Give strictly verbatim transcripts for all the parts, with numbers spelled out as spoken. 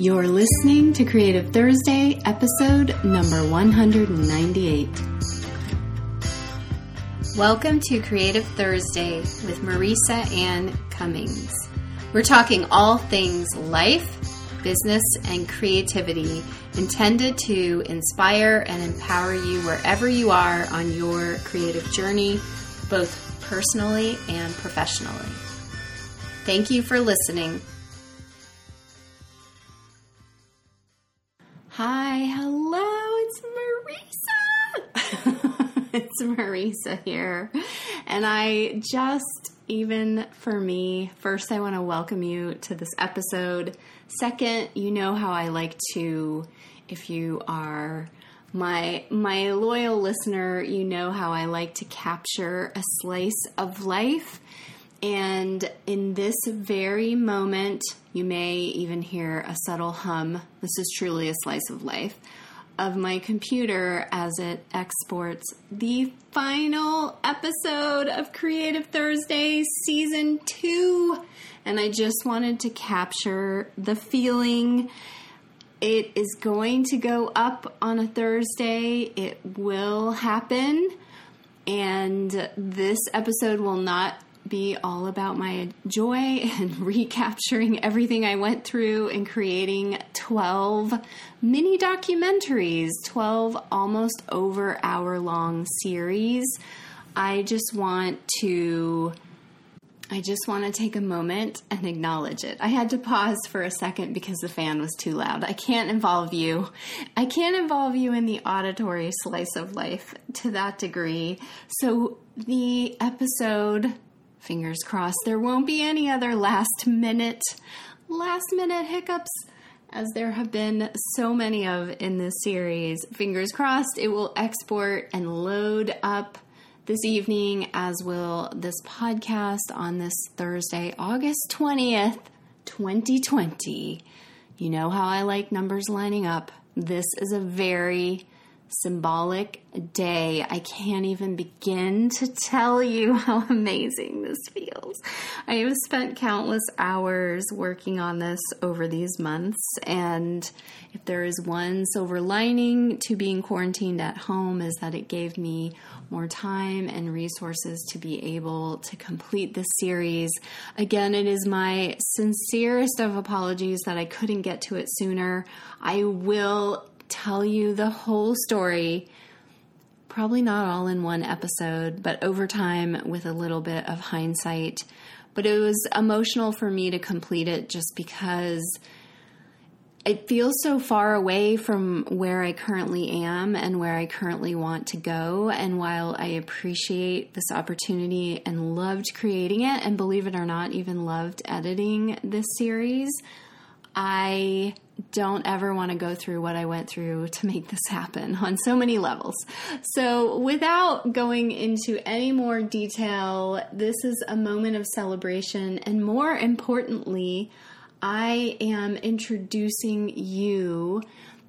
You're listening to Creative Thursday, episode number one hundred ninety-eight. Welcome to Creative Thursday with Marisa Ann Cummings. We're talking all things life, business, and creativity intended to inspire and empower you wherever you are on your creative journey, both personally and professionally. Thank you for listening. Hi, hello, it's Marisa. It's Marisa here. And I just, even for me, first I want to welcome you to this episode. Second, you know how I like to, if you are my my loyal listener, you know how I like to capture a slice of life. And in this very moment, you may even hear a subtle hum. This is truly a slice of life of my computer as it exports the final episode of Creative Thursday Season two. And I just wanted to capture the feeling. It is going to go up on a Thursday. It will happen. And this episode will not be all about my joy and recapturing everything I went through in creating twelve mini documentaries, twelve almost over hour long series. I just want to I just want to take a moment and acknowledge it. I had to pause for a second because the fan was too loud. I can't involve you. I can't involve you in the auditory slice of life to that degree. So the episode, fingers crossed, there won't be any other last minute, last minute hiccups as there have been so many of in this series. Fingers crossed it will export and load up this evening, as will this podcast on this Thursday, August twentieth, twenty twenty. You know how I like numbers lining up. This is a very symbolic day. I can't even begin to tell you how amazing this feels. I have spent countless hours working on this over these months, and if there is one silver lining to being quarantined at home is that it gave me more time and resources to be able to complete this series. Again, it is my sincerest of apologies that I couldn't get to it sooner. I will tell you the whole story, probably not all in one episode, but over time with a little bit of hindsight. But it was emotional for me to complete it just because it feels so far away from where I currently am and where I currently want to go. And while I appreciate this opportunity and loved creating it, and believe it or not, even loved editing this series, I don't ever want to go through what I went through to make this happen on so many levels. So without going into any more detail, this is a moment of celebration. And more importantly, I am introducing you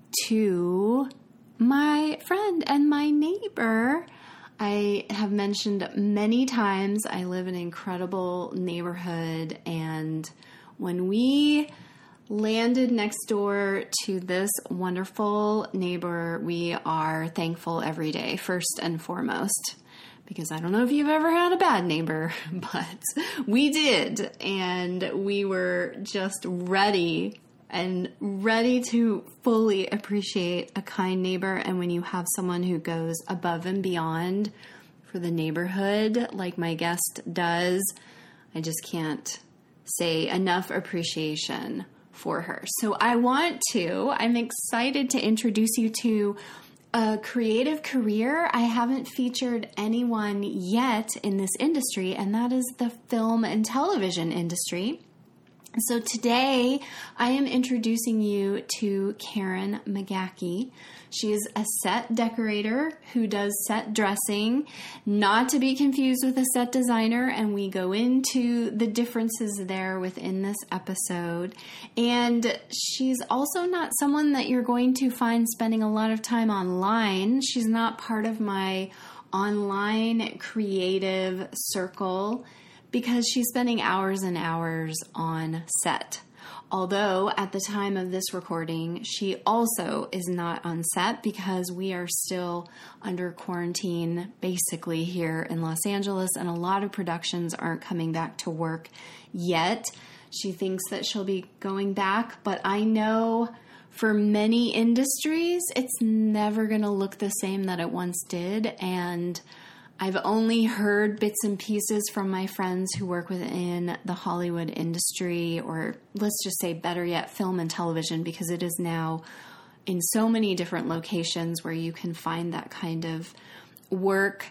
to my friend and my neighbor. I have mentioned many times I live in an incredible neighborhood, and when we landed next door to this wonderful neighbor, we are thankful every day, first and foremost. Because I don't know if you've ever had a bad neighbor, but we did. And we were just ready and ready to fully appreciate a kind neighbor. And when you have someone who goes above and beyond for the neighborhood, like my guest does, I just can't say enough appreciation for her. So I want to, I'm excited to introduce you to a creative career. I haven't featured anyone yet in this industry, and that is the film and television industry. So today I am introducing you to Karen McGachy. She is a set decorator who does set dressing, not to be confused with a set designer, and we go into the differences there within this episode. And she's also not someone that you're going to find spending a lot of time online. She's not part of my online creative circle because she's spending hours and hours on set. Although at the time of this recording, she also is not on set because we are still under quarantine basically here in Los Angeles, and a lot of productions aren't coming back to work yet. She thinks that she'll be going back, but I know for many industries, it's never going to look the same that it once did, and I've only heard bits and pieces from my friends who work within the Hollywood industry, or let's just say better yet, film and television, because it is now in so many different locations where you can find that kind of work.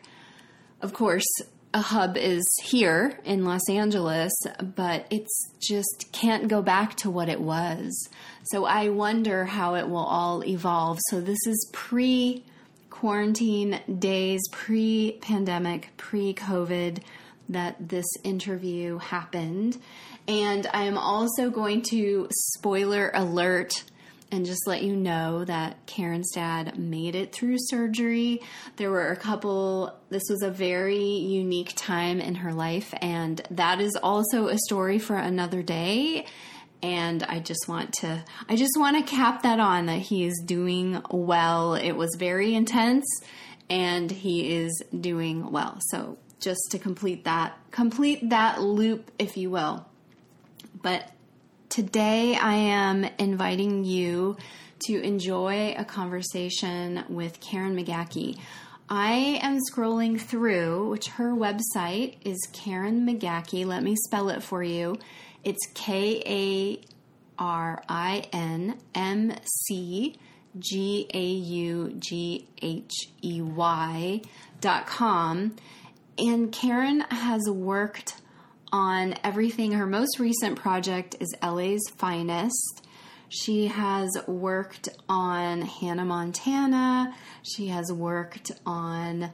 Of course, a hub is here in Los Angeles, but it's just can't go back to what it was. So I wonder how it will all evolve. So this is pre quarantine days, pre-pandemic, pre-COVID, that this interview happened. And I am also going to spoiler alert and just let you know that Karen's dad made it through surgery. There were a couple, this was a very unique time in her life, and that is also a story for another day. And I just want to, I just want to cap that on that he is doing well. It was very intense and he is doing well. So just to complete that, complete that loop, if you will. But today I am inviting you to enjoy a conversation with Karen McGachy. I am scrolling through, which her website is Karen McGachy. Let me spell it for you. It's K A R I N M C G A U G H E Y dot com. And Karen has worked on everything. Her most recent project is L A's Finest. She has worked on Hannah Montana. She has worked on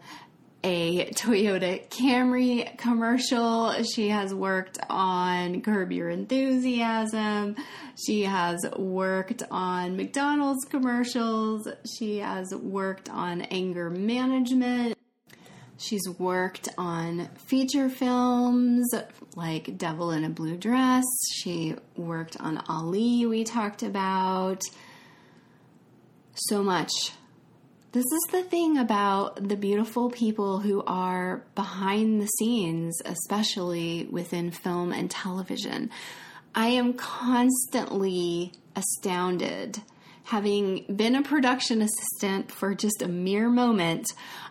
a Toyota Camry commercial. She has worked on Curb Your Enthusiasm. She has worked on McDonald's commercials. She has worked on anger management. She's worked on feature films like Devil in a Blue Dress. She worked on Ali, we talked about. So much. This is the thing about the beautiful people who are behind the scenes, especially within film and television. I am constantly astounded. Having been a production assistant for just a mere moment,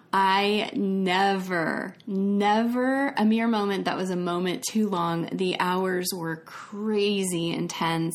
I never, never, a mere moment that was a moment too long. The hours were crazy intense.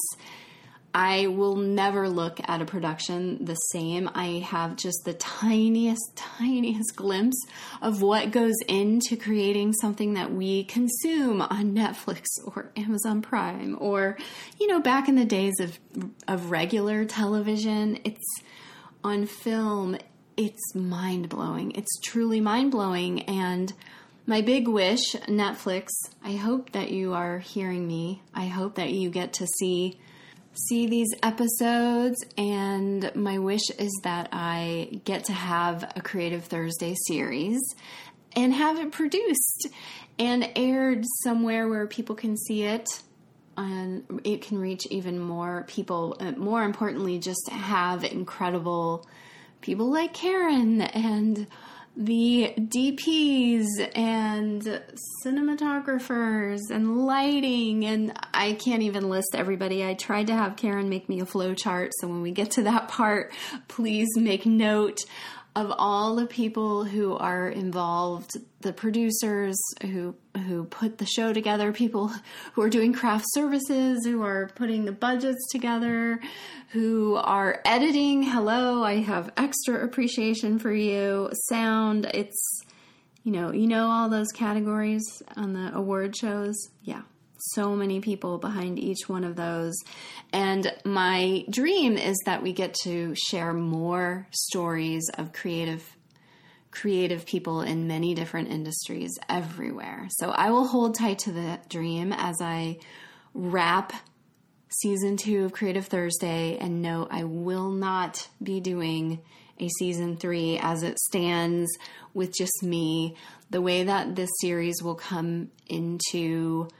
I will never look at a production the same. I have just the tiniest, tiniest glimpse of what goes into creating something that we consume on Netflix or Amazon Prime, or, you know, back in the days of, of regular television. It's on film. It's mind-blowing. It's truly mind-blowing. And my big wish, Netflix, I hope that you are hearing me. I hope that you get to see see these episodes, and my wish is that I get to have a Creative Thursday series and have it produced and aired somewhere where people can see it, and it can reach even more people. More importantly, just have incredible people like Karen and the D Ps and cinematographers and lighting, and I can't even list everybody. I tried to have Karen make me a flow chart, so when we get to that part, please make note of all the people who are involved, the producers who who put the show together, people who are doing craft services, who are putting the budgets together, who are editing. Hello, I have extra appreciation for you. Sound, it's, you know, you know all those categories on the award shows? Yeah. So many people behind each one of those. And my dream is that we get to share more stories of creative creative people in many different industries everywhere. So I will hold tight to that dream as I wrap season two of Creative Thursday, and no, I will not be doing a season three as it stands with just me. The way that this series will come into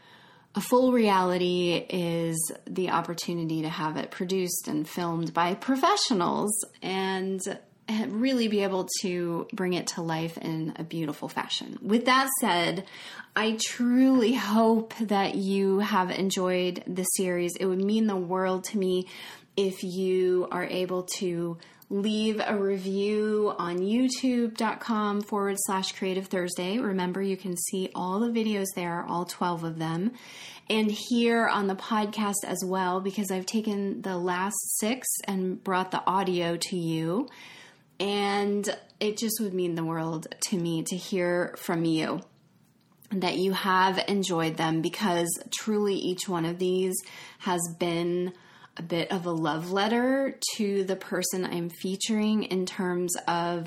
A full reality is the opportunity to have it produced and filmed by professionals and really be able to bring it to life in a beautiful fashion. With that said, I truly hope that you have enjoyed the series. It would mean the world to me if you are able to leave a review on youtube.com forward slash Creative Thursday. Remember, you can see all the videos there, all twelve of them. And here on the podcast as well, because I've taken the last six and brought the audio to you. And it just would mean the world to me to hear from you that you have enjoyed them, because truly each one of these has been a bit of a love letter to the person I'm featuring in terms of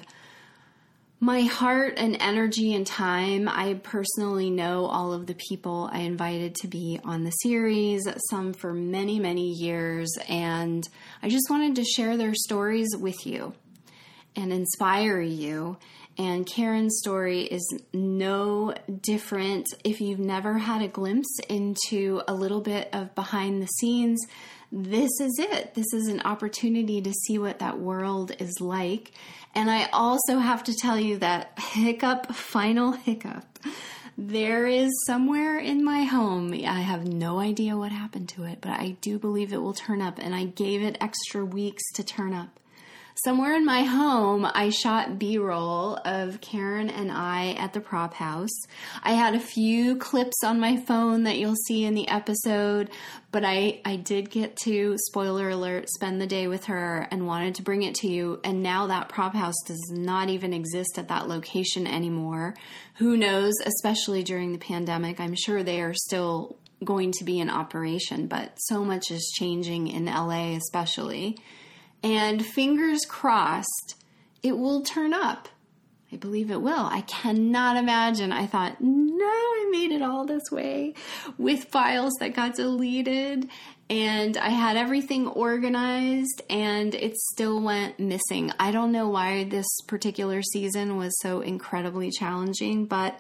my heart and energy and time. I personally know all of the people I invited to be on the series, some for many, many years, and I just wanted to share their stories with you and inspire you. And Karen's story is no different. If you've never had a glimpse into a little bit of behind the scenes, this is it. This is an opportunity to see what that world is like. And I also have to tell you that hiccup, final hiccup, there is somewhere in my home, I have no idea what happened to it, but I do believe it will turn up, and I gave it extra weeks to turn up. Somewhere in my home, I shot B-roll of Karen and I at the prop house. I had a few clips on my phone that you'll see in the episode, but I, I did get to, spoiler alert, spend the day with her and wanted to bring it to you. And now that prop house does not even exist at that location anymore. Who knows, especially during the pandemic. I'm sure they are still going to be in operation, but so much is changing in L A especially. And fingers crossed, it will turn up. I believe it will. I cannot imagine. I thought, no, I made it all this way with files that got deleted, and I had everything organized, and it still went missing. I don't know why this particular season was so incredibly challenging, but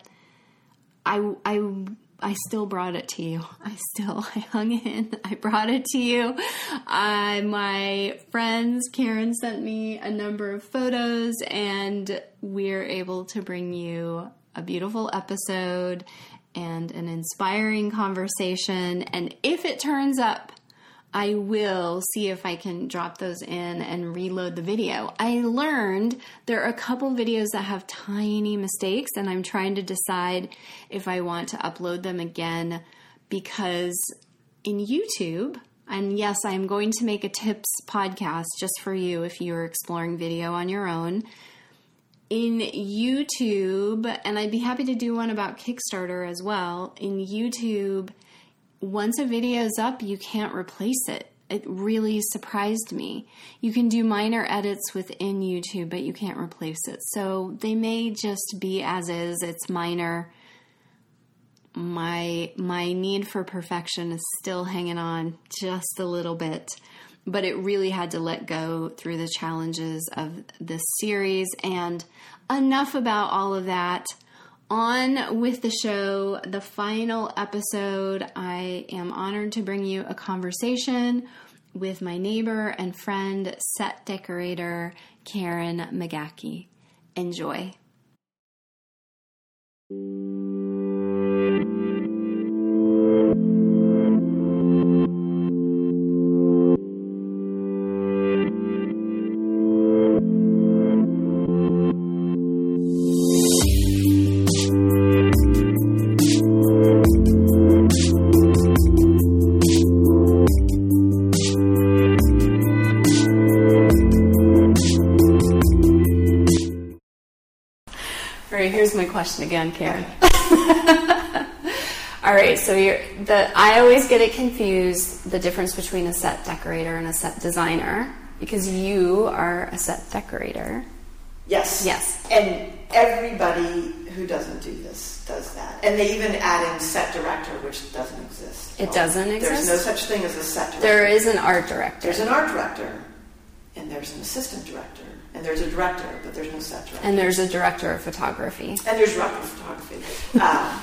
I, I, I still brought it to you. I still, I hung in. I brought it to you. Uh, my friends, Karen sent me a number of photos, and we're able to bring you a beautiful episode and an inspiring conversation. And if it turns up, I will see if I can drop those in and reload the video. I learned there are a couple videos that have tiny mistakes, and I'm trying to decide if I want to upload them again, because in YouTube, and yes, I'm going to make a tips podcast just for you if you're exploring video on your own. In YouTube, and I'd be happy to do one about Kickstarter as well, in YouTube, once a video's up, you can't replace it. It really surprised me. You can do minor edits within YouTube, but you can't replace it. So they may just be as is. It's minor. My my need for perfection is still hanging on just a little bit, but it really had to let go through the challenges of this series. And enough about all of that. On with the show, the final episode. I am honored to bring you a conversation with my neighbor and friend, set decorator Karen McGachy. Enjoy. Here's my question again, Karen. All right, so you're the. I always get it confused, the difference between a set decorator and a set designer, because you are a set decorator. Yes. Yes. And everybody who doesn't do this does that. And they even add in set director, which doesn't exist. It doesn't exist? There's no such thing as a set director. There is an art director. There's an art director, and there's an assistant director. And there's a director, but there's no set director. And there's a director of photography. And there's a director of photography. Um,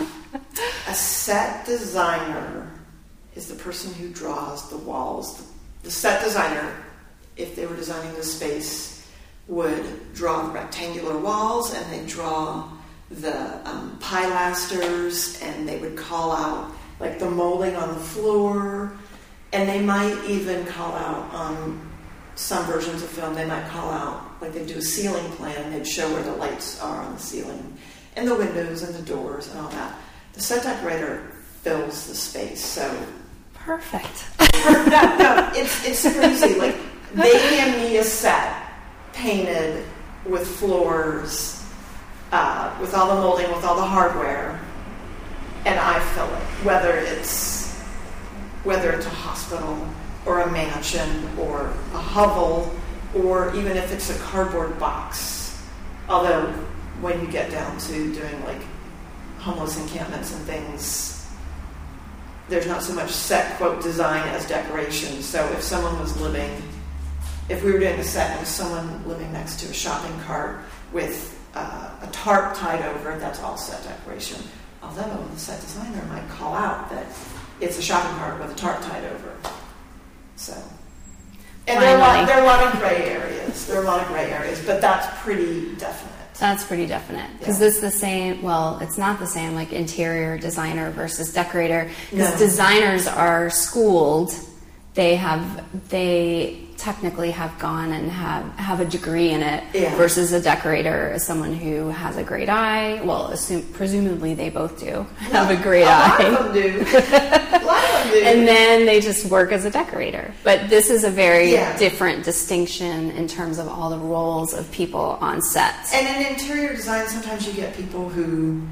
A set designer is the person who draws the walls. The, the set designer, if they were designing the space, would draw the rectangular walls, and they'd draw the um, pilasters, and they would call out like the molding on the floor, and they might even call out on some versions of film, they might call out, like they'd do a ceiling plan, they'd show where the lights are on the ceiling, and the windows and the doors and all that. The set decorator fills the space, so... Perfect. no, no, it's, it's super easy. Like, they hand me a set painted with floors, uh, with all the molding, with all the hardware, and I fill it. Whether it's whether it's a hospital or a mansion or a hovel, or even if it's a cardboard box. Although when you get down to doing like homeless encampments and things, there's not so much set quote design as decoration. So if someone was living, if we were doing a set with someone living next to a shopping cart with uh, a tarp tied over it, that's all set decoration. Although the set designer might call out that it's a shopping cart with a tarp tied over it. So, and there are, a lot, there are a lot of gray areas. There are a lot of gray areas, but that's pretty definite. That's pretty definite. Because yeah. It's the same, well, it's not the same, like interior designer versus decorator. Because no. Designers are schooled. They have, they technically have gone and have, have a degree in it, yeah. Versus a decorator is someone who has a great eye. Well, assume, presumably they both do have a great a eye. Lot of them do. A lot of them do. And then they just work as a decorator. But this is a very yeah. different distinction in terms of all the roles of people on set. And in interior design, sometimes you get people who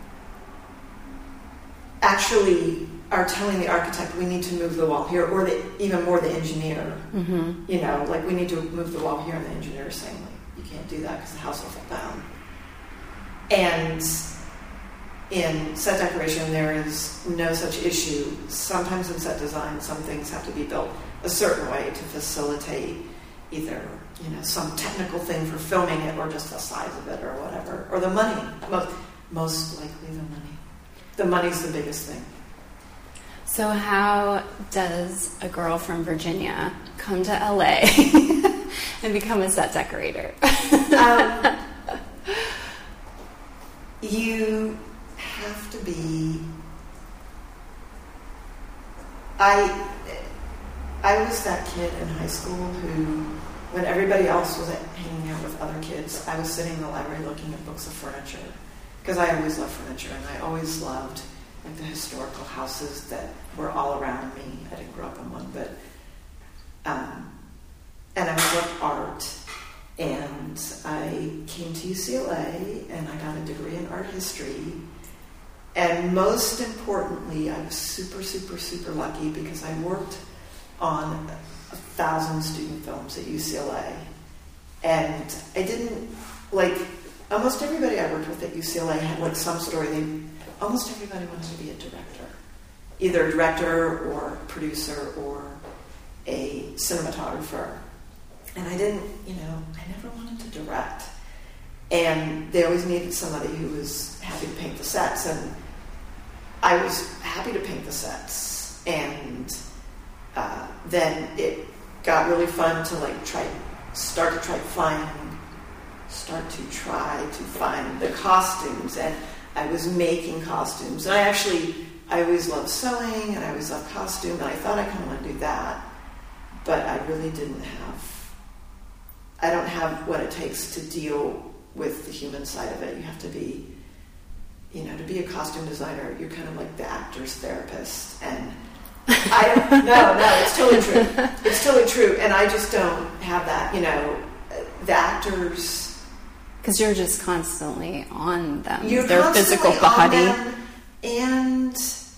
actually are telling the architect, we need to move the wall here, or the, even more the engineer. Mm-hmm. You know, like we need to move the wall here, and the engineer is saying, like, you can't do that because the house will fall down. And in set decoration, there is no such issue. Sometimes in set design, some things have to be built a certain way to facilitate either, you know, some technical thing for filming it, or just the size of it, or whatever, or the money. Most, most likely the money. The money's the biggest thing. So how does a girl from Virginia come to L A and become a set decorator? um, you have to be... I, I was that kid in high school who, when everybody else was hanging out with other kids, I was sitting in the library looking at books of furniture. Because I always loved furniture, and I always loved like the historical houses that were all around me. I didn't grow up in one, but um, and I loved art. And I came to U C L A, and I got a degree in art history. And most importantly, I was super, super, super lucky because I worked on a thousand student films at U C L A, and I didn't like. Almost everybody I worked with at U C L A had like some story. They, almost everybody wanted to be a director. Either a director or producer or a cinematographer. And I didn't, you know, I never wanted to direct. And they always needed somebody who was happy to paint the sets. And I was happy to paint the sets. And uh, then it got really fun to like try, start to try to find start to try to find the costumes, and I was making costumes. And I actually, I always loved sewing, and I always loved costume, and I thought I kind of want to do that, but I really didn't have, I don't have what it takes to deal with the human side of it. You have to be, you know, to be a costume designer, you're kind of like the actor's therapist, and I don't, no, no, it's totally true. It's totally true, and I just don't have that, you know, the actors... Because you're just constantly on them. You're their physical body. On them, and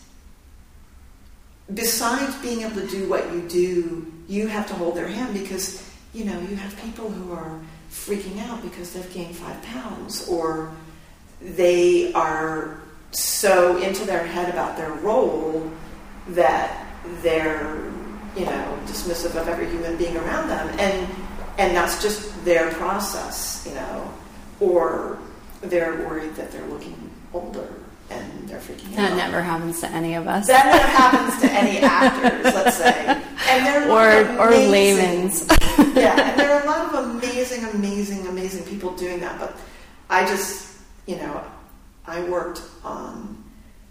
besides being able to do what you do, you have to hold their hand because, you know, you have people who are freaking out because they've gained five pounds or they are so into their head about their role that they're, you know, dismissive of every human being around them. And and that's just their process, you know. Or they're worried that they're looking older, and they're freaking That out. never happens to any of us. That never happens to any actors, let's say. And there are or or layman's. Yeah, and there are a lot of amazing, amazing, amazing people doing that. But I just, you know, I worked on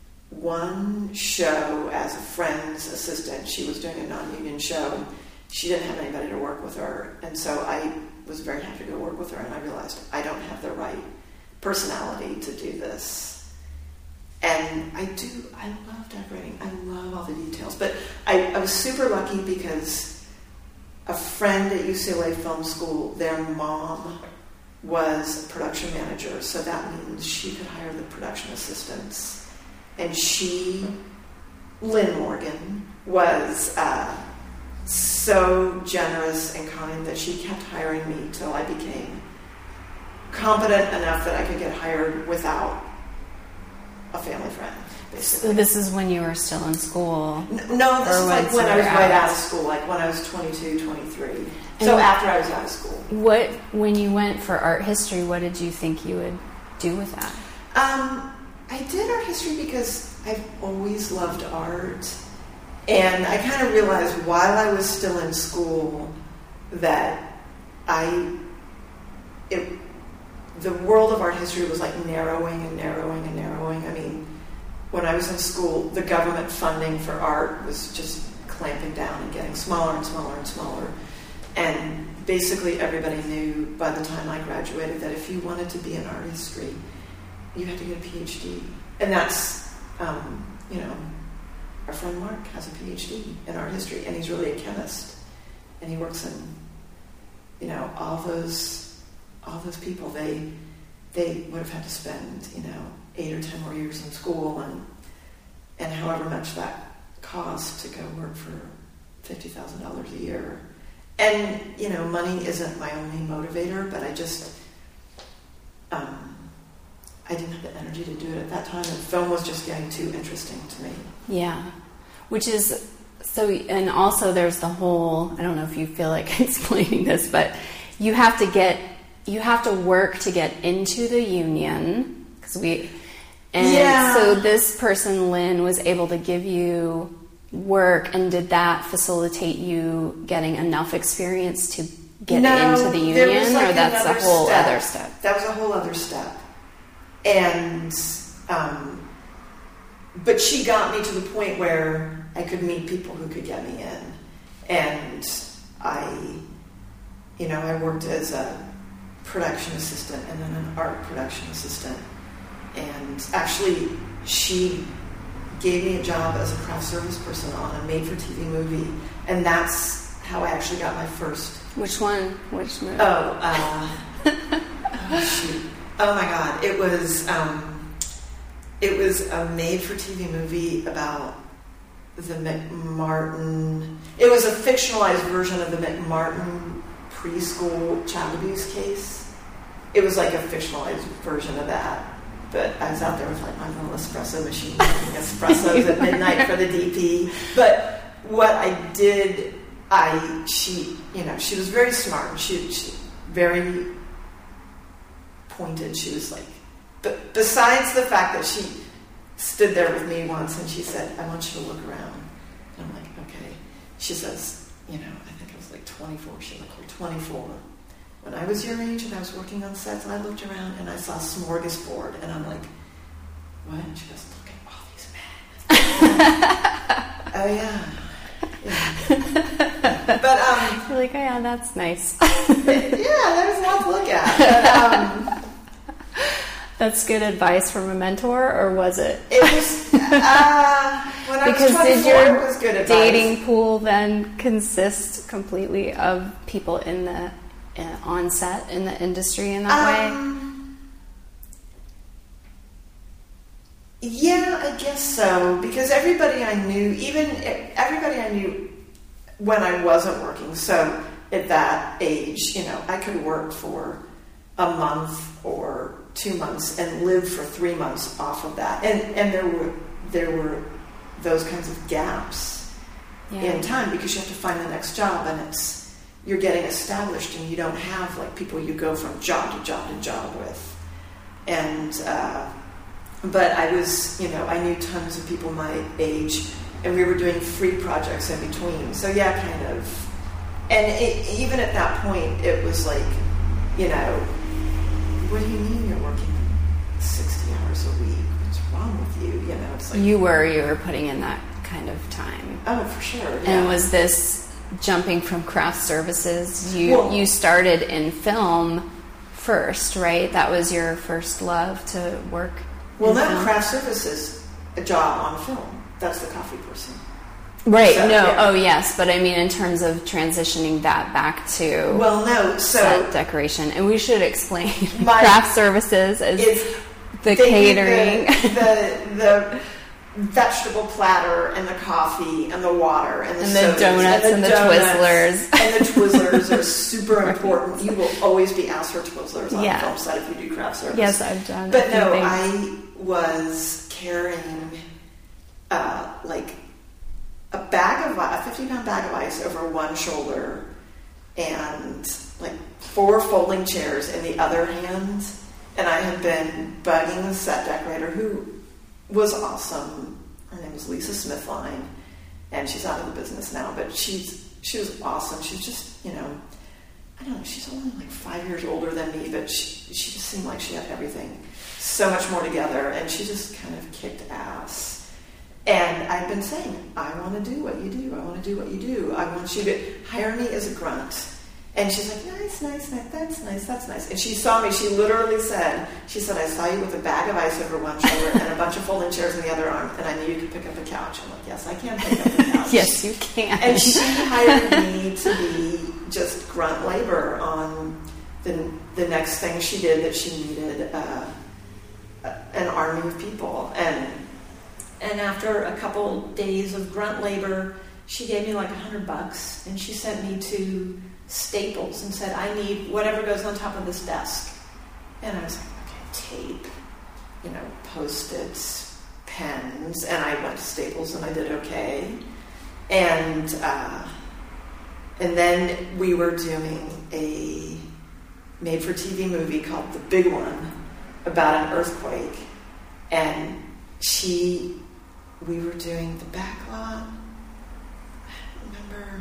one show as a friend's assistant. She was doing a non-union show, and she didn't have anybody to work with her. And so I was very happy to go work with her, and I realized I don't have the right personality to do this. And I do, I love decorating. I love all the details. But I, I was super lucky because a friend at U C L A Film School, their mom was a production manager, so that means she could hire the production assistants. And she, Lynn Morgan, was uh, so generous and kind that she kept hiring me till I became competent enough that I could get hired without a family friend, basically. So this is when you were still in school? No, this is like when I was right out out of school, like when I was twenty-two, twenty-three. So after I was out of school. What, when you went for art history, what did you think you would do with that? Um, I did art history because I've always loved art. And I kind of realized while I was still in school that I, it, the world of art history was like narrowing and narrowing and narrowing. I mean, when I was in school, the government funding for art was just clamping down and getting smaller and smaller and smaller. And basically everybody knew by the time I graduated that if you wanted to be in art history, you had to get a P H D. And that's, um, you know, our friend Mark has a P H D in art history, and he's really a chemist. And he works in, you know, all those, all those people, they, they would have had to spend, you know, eight or ten more years in school, and, and however much that cost to go work for fifty thousand dollars a year. And, you know, money isn't my only motivator, but I just, um, I didn't have the energy to do it at that time, and film was just getting too interesting to me. Yeah, which is, so, and also there's the whole, I don't know if you feel like explaining this, but you have to get, you have to work to get into the union, because we, and yeah. So this person, Lynn, was able to give you work, and did that facilitate you getting enough experience to get no, into the union, there was like or that's a whole step. other step? That was a whole other step. And, um, but she got me to the point where I could meet people who could get me in. And I, you know, I worked as a production assistant and then an art production assistant. And actually, she gave me a job as a craft service person on a made-for-T V movie. And that's how I actually got my first... Which one? Which movie? Oh, uh... oh, shoot. Oh my God! It was um, it was a made-for-T V movie about the McMartin. It was a fictionalized version of the McMartin preschool child abuse case. It was like a fictionalized version of that. But I was out there with like my little espresso machine making espressos at midnight for the D P. But what I did, I she you know she was very smart. She she very pointed. She was like, but besides the fact that she stood there with me once and she said, I want you to look around. And I'm like, okay. She says, you know, I think I was like twenty-four. She's like, you're twenty-four. When I was your age and I was working on sets, I looked around and I saw a smorgasbord. And I'm like, what? And she goes, look at all these men. Oh, yeah. yeah. But, um... You're like, oh, yeah, that's nice. yeah, there's a lot to look at. But, um... That's good advice from a mentor, or was it? It was, uh, when I because was twenty-four, did your it was good advice. Dating pool then consist completely of people in the uh, on set in the industry in that um, way? Yeah, I guess so. Because everybody I knew, even everybody I knew when I wasn't working, so at that age, you know, I could work for a month or two months and live for three months off of that. And and there were there were those kinds of gaps yeah. in time because you have to find the next job, and it's you're getting established and you don't have like people you go from job to job to job with. And uh, but I was, you know, I knew tons of people my age, and we were doing free projects in between. So yeah, kind of. And it, even at that point, it was like, you know, what do you mean you're working sixty hours a week? What's wrong with you? You know, it's like you were you were putting in that kind of time. Oh, for sure. Yeah. And was this jumping from craft services? You well, you started in film first, right? That was your first love to work. Well, no, film? craft services, a job on film. That's the coffee person. Right. So, no. yeah. Oh, yes. But I mean, in terms of transitioning that back to well, no. So set decoration, and we should explain my, craft services as the catering, the, the the vegetable platter, and the coffee, and the water, and the, and the sodas, donuts, and the, and the donuts, Twizzlers, and the Twizzlers are super important. You will always be asked for Twizzlers on yeah. the film set if you do craft service. Yes, I've done. But no, things. I was carrying uh, like. a bag of a fifty pound bag of ice over one shoulder, and like four folding chairs in the other hand. And I had been bugging the set decorator, who was awesome. Her name was Lisa Smithline, and she's out of the business now. But she's she was awesome. She's just, you know, I don't know. She's only like five years older than me, but she she just seemed like she had everything so much more together, and she just kind of kicked ass. And I've been saying, I want to do what you do. I want to do what you do. I want you to hire me as a grunt. And she's like, nice, nice, nice, that's nice, that's nice. And she saw me, she literally said, she said, I saw you with a bag of ice over one shoulder and a bunch of folding chairs in the other arm, and I knew you could pick up a couch. I'm like, yes, I can pick up a couch. Yes, you can. And she hired me to be just grunt labor on the, the next thing she did that she needed uh, an army of people. And And after a couple days of grunt labor, she gave me like a hundred bucks, and she sent me to Staples and said, I need whatever goes on top of this desk. And I was like, okay, tape, you know, Post-its, pens, and I went to Staples and I did okay. And uh, and then we were doing a made-for-T V movie called The Big One about an earthquake, and she. We were doing the back lot. I don't remember.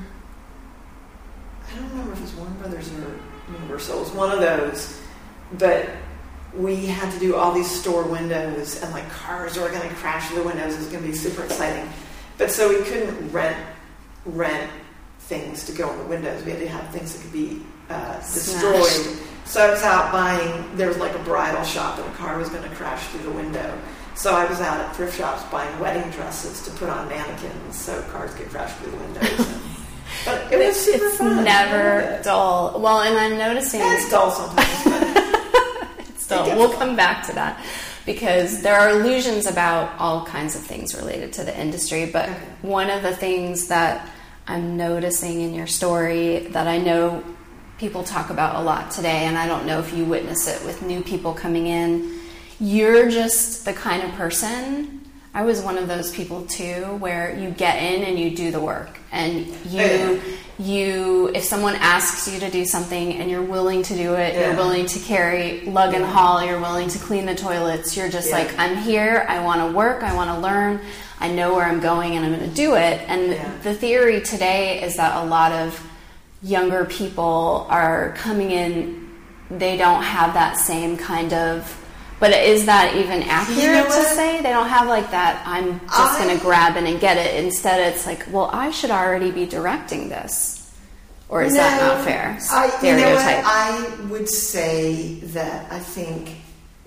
I don't remember if it was Warner Brothers or Universal. It was one of those. But we had to do all these store windows, and like cars were going to crash through the windows. It was going to be super exciting. But so we couldn't rent rent things to go in the windows. We had to have things that could be uh, destroyed. Smashed. So I was out buying. There was like a bridal shop, and a car was going to crash through the window. So I was out at thrift shops buying wedding dresses to put on mannequins so cars could crash through the windows. And, but it was super it's fun. Never it. dull. Well, and I'm noticing... Yeah, it's dull sometimes. But it's dull. We'll come back to that. Because there are illusions about all kinds of things related to the industry. But okay. One of the things that I'm noticing in your story that I know people talk about a lot today, and I don't know if you witness it with new people coming in, you're just the kind of person, I was one of those people too, where you get in and you do the work. And you, you, if someone asks you to do something and you're willing to do it, yeah. You're willing to carry, lug and haul, you're willing to clean the toilets, you're just yeah. like, I'm here, I want to work, I want to learn, I know where I'm going and I'm going to do it. And yeah. The theory today is that a lot of younger people are coming in, they don't have that same kind of... But is that even accurate you know to say? They don't have like that, I'm just going to grab it and get it. Instead, it's like, well, I should already be directing this. Or is no, that not fair? I, you know what? I would say that I think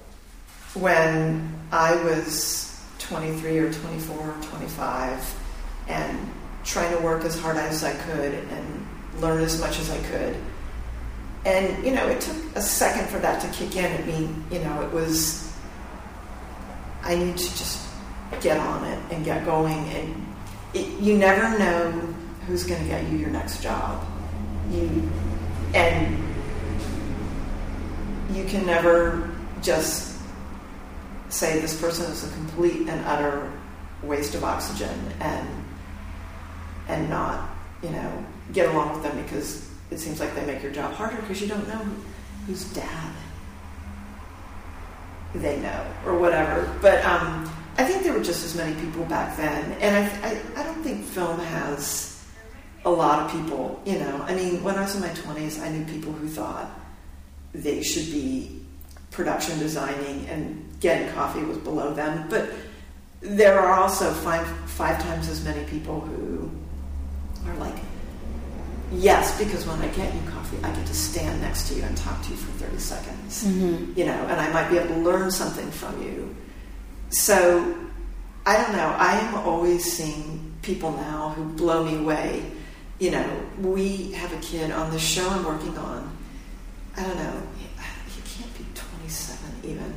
when I was twenty-three or twenty-four or twenty-five and trying to work as hard as I could and learn as much as I could, and, you know, it took a second for that to kick in. I mean, you know, it was, I need to just get on it and get going. And it, you never know who's going to get you your next job. You, and you can never just say this person is a complete and utter waste of oxygen and, and not, you know, get along with them because it seems like they make your job harder because you don't know who's dad. they know or whatever. But um, I think there were just as many people back then. And I, I, I don't think film has a lot of people, you know. I mean, when I was in my twenties, I knew people who thought they should be production designing and getting coffee was below them. But there are also five, five times as many people who are like, yes, because when I get you coffee, I get to stand next to you and talk to you for thirty seconds, mm-hmm. you know, and I might be able to learn something from you. So, I don't know, I am always seeing people now who blow me away. You know, we have a kid on the show I'm working on, I don't know, he can't be twenty-seven even,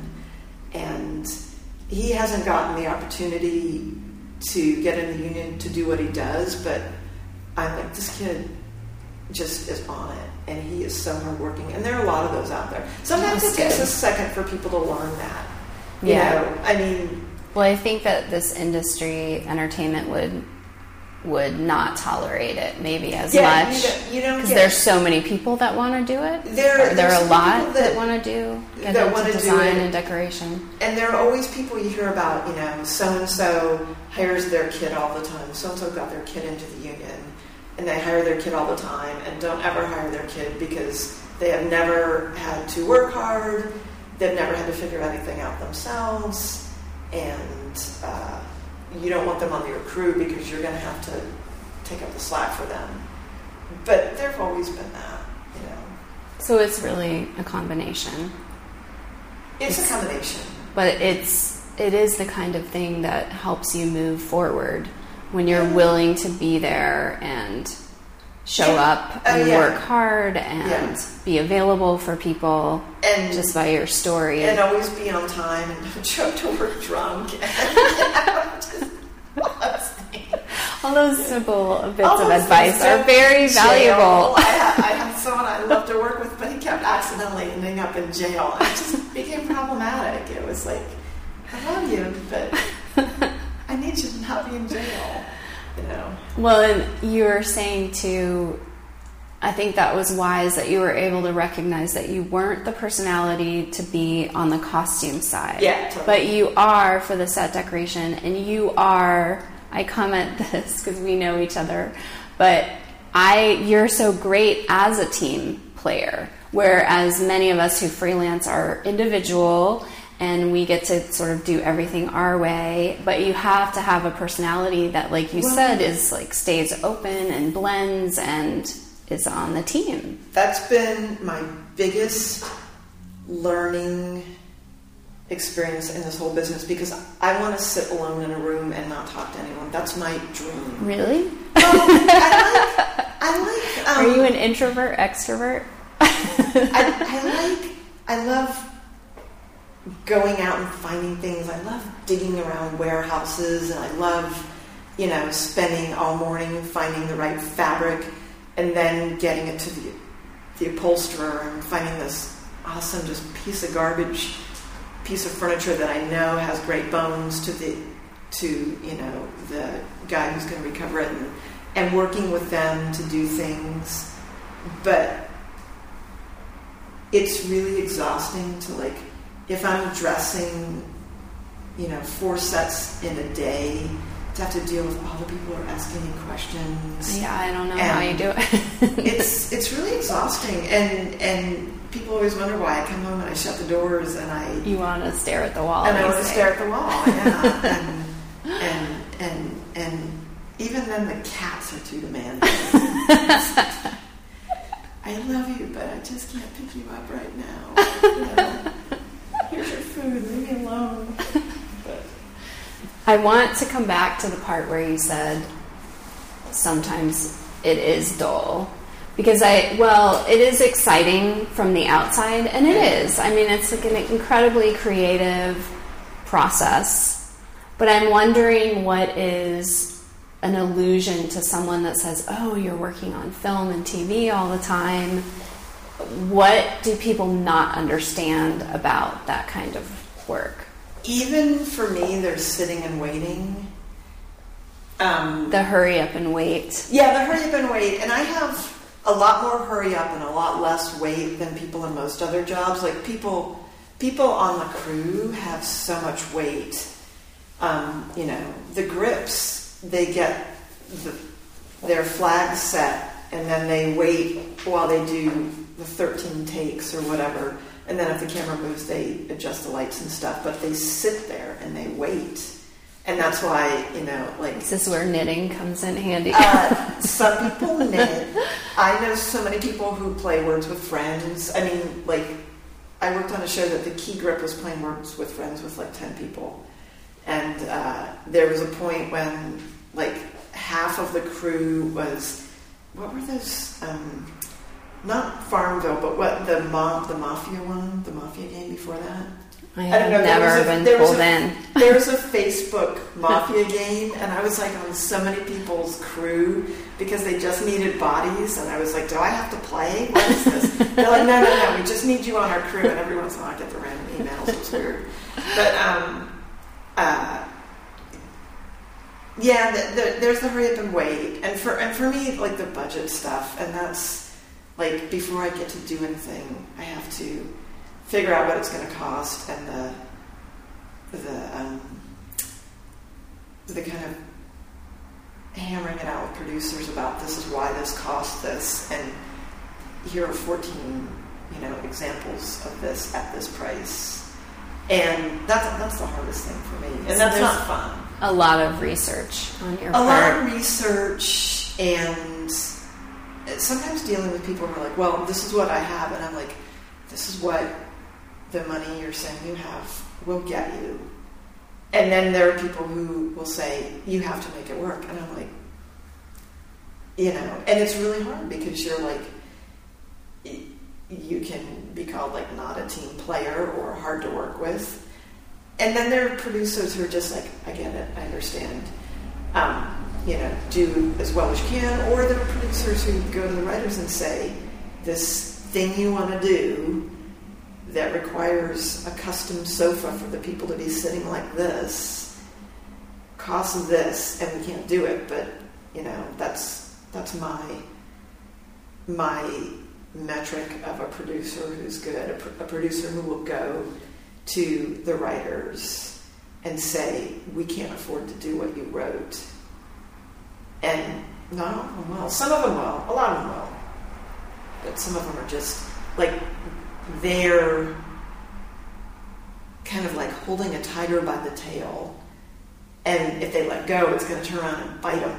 and he hasn't gotten the opportunity to get in the union to do what he does, but I'm like, this kid just is on it, and he is so hardworking, and there are a lot of those out there. Sometimes That's it takes good. a second for people to learn that. You yeah. know, I mean... Well, I think that this industry, entertainment, would would not tolerate it maybe as yeah, much. You don't Because there's so many people that want to do it. There, are there are a lot that, that want to do get that into want to design do it. and decoration. And there are always people you hear about, you know, so-and-so hires their kid all the time. So-and-so got their kid into the union. And they hire their kid all the time and don't ever hire their kid because they have never had to work hard. They've never had to figure anything out themselves. And uh, you don't want them on your crew because you're going to have to take up the slack for them. But there've always been that, you know. So it's really a combination. It's, it's a combination. But it's it is the kind of thing that helps you move forward. When you're willing to be there and show yeah. up and uh, yeah. work hard and yeah. be available for people and just by your story. And always be on time and don't show up to work drunk. And, you know, just all those things. All those simple bits all of advice are very jail. valuable. I had, I had someone I loved to work with, but he kept accidentally ending up in jail. And it just became problematic. It was like, I love you, but... I need you to not be in jail, you know. Well, and you were saying too, I think that was wise that you were able to recognize that you weren't the personality to be on the costume side. Yeah, totally. But you are for the set decoration, and you are, I comment this because we know each other, but I, you're so great as a team player, whereas many of us who freelance are individual and we get to sort of do everything our way, but you have to have a personality that, like you well, said, is like stays open and blends and is on the team. That's been my biggest learning experience in this whole business because I want to sit alone in a room and not talk to anyone. That's my dream. Really? Well, I like... I like um, Are you an introvert, extrovert? I, I like... I love... going out and finding things. I love digging around warehouses, and I love, you know, spending all morning finding the right fabric and then getting it to the the upholsterer and finding this awesome just piece of garbage, piece of furniture that I know has great bones to the to, you know, the guy who's going to recover it, and, and working with them to do things. But it's really exhausting to, like, if I'm dressing, you know, four sets in a day, to have to deal with all the people who are asking me questions. Yeah, I don't know how you do it. it's it's really exhausting, and and people always wonder why I come home and I shut the doors and I you want to stare at the wall, and I want to stare at the wall, yeah, and, and and and even then the cats are too demanding. I love you, but I just can't pick you up right now. You know? Here's your food, leave me alone. But. I want to come back to the part where you said sometimes it is dull. Because I, well, it is exciting from the outside, and it is. I mean, it's like an incredibly creative process. But I'm wondering what is an illusion to someone that says, oh, you're working on film and T V all the time. What do people not understand about that kind of work? Even for me, there's sitting and waiting. Um, the hurry up and wait. Yeah, the hurry up and wait. And I have a lot more hurry up and a lot less wait than people in most other jobs. Like, people people on the crew have so much weight. Um, you know, the grips, they get the, their flags set, and then they wait while they do the thirteen takes or whatever. And then if the camera moves, they adjust the lights and stuff. But they sit there and they wait. And that's why, you know, like... Is this where knitting comes in handy? uh, some people knit. I know so many people who play Words with Friends. I mean, like, I worked on a show that the key grip was playing Words with Friends with, like, ten people. And uh, there was a point when, like, half of the crew was... What were those... Um, not Farmville, but what, the, ma- the Mafia one? The Mafia game before that? I have I don't know, never a, been pulled a, in. There was a Facebook Mafia game, and I was like on so many people's crew because they just needed bodies, and I was like, do I have to play? What is this? They're like, no, no, no, we just need you on our crew, and every once in a while I get the random emails. It was weird. But, um, uh, yeah, the, the, there's the hurry up and wait. And for, and for me, like the budget stuff, and that's like before I get to do anything, I have to figure out what it's going to cost and the the um, the kind of hammering it out with producers about this is why this costs this, and here are fourteen you know examples of this at this price, and that's that's the hardest thing for me, and so that's not fun. A lot of research on your a part. lot of research, and sometimes dealing with people who are like, well, this is what I have, and I'm like, this is what the money you're saying you have will get you. And then there are people who will say, you have to make it work. And I'm like, you know, and it's really hard because you're like, you can be called like not a team player or hard to work with. And then there are producers who are just like, I get it, I understand. Um, you know, do as well as you can. Or there are producers who go to the writers and say, this thing you want to do that requires a custom sofa for the people to be sitting like this costs this, and we can't do it. But you know, that's that's my my metric of a producer who's good, a, pr- a producer who will go to the writers and say, we can't afford to do what you wrote. And not all of them will. Some of them will. A lot of them will. But some of them are just like, they're kind of like holding a tiger by the tail, and if they let go, it's going to turn around and bite them,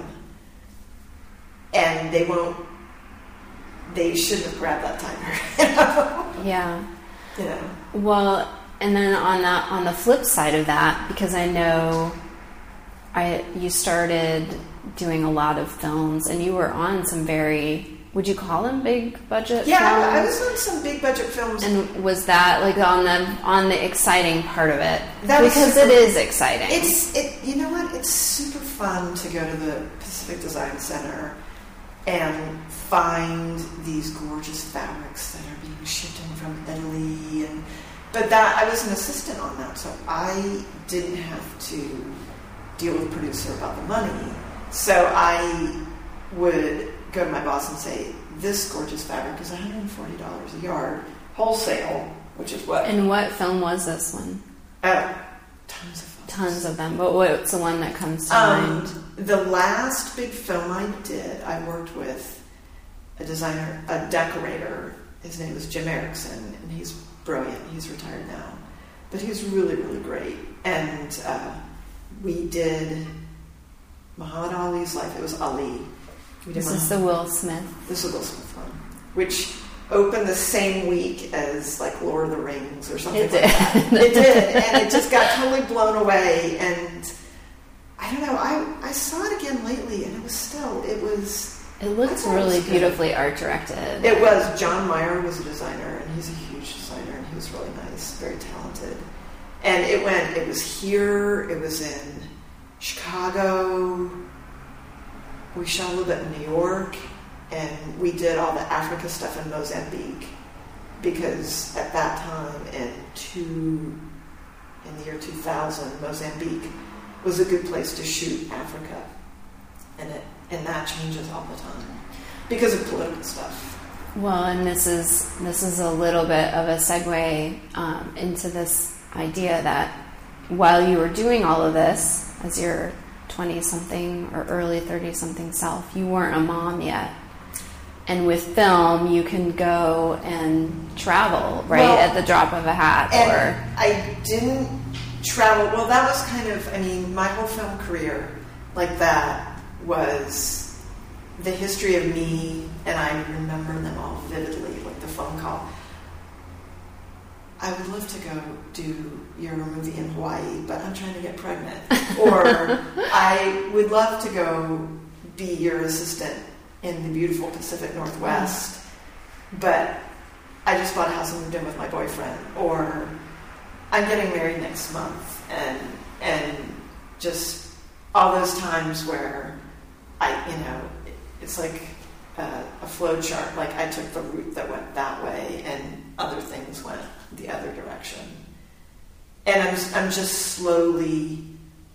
and they won't. They shouldn't have grabbed that tiger. You know? Yeah. You know. Well, and then on the on the flip side of that, because I know, I you started doing a lot of films, and you were on some very. Would you call them big budget yeah, films? Yeah, I was on some big budget films. And was that like on the on the exciting part of it? That because super, it is exciting. It's it. You know what? It's super fun to go to the Pacific Design Center and find these gorgeous fabrics that are being shipped in from Italy. And but that I was an assistant on that, so I didn't have to deal with the producer about the money. So I would go to my boss and say, this gorgeous fabric is one hundred forty dollars a yard, wholesale, which is what? And what film was this one? Uh, tons of films. Tons of them. But what's the one that comes to um, mind? The last big film I did, I worked with a designer, a decorator. His name was Jim Erickson, and he's brilliant. He's retired now. But he was really, really great. And uh, we did Muhammad Ali's life. It was Ali. This is the Will Smith. This is the Will Smith one, which opened the same week as like Lord of the Rings or something it like did. that. It did, and it just got totally blown away. And I don't know. I I saw it again lately, and it was still it was. It looked really it beautifully art directed. It was. John Meyer was a designer, and he's a huge designer, and he was really nice, very talented. And it went. It was here. It was in Chicago. We shot a little bit in New York, and we did all the Africa stuff in Mozambique, because at that time in two, in the year two thousand, Mozambique was a good place to shoot Africa, and it and that changes all the time because of political stuff. Well, and this is this is a little bit of a segue um, into this idea that while you were doing all of this as your twenty-something or early thirty-something self, you weren't a mom yet. And with film, you can go and travel, right, well, at the drop of a hat. And or I didn't travel. Well, that was kind of, I mean, my whole film career like that was the history of me, and I remember them all vividly, like the phone call. I would love to go do your movie in Hawaii, but I'm trying to get pregnant. Or I would love to go be your assistant in the beautiful Pacific Northwest, but I just bought a house and moved in with my boyfriend. Or I'm getting married next month, and and just all those times where I, you know, it's like a, a flow chart. Like I took the route that went that way, and other things went the other direction. And I'm I'm just slowly,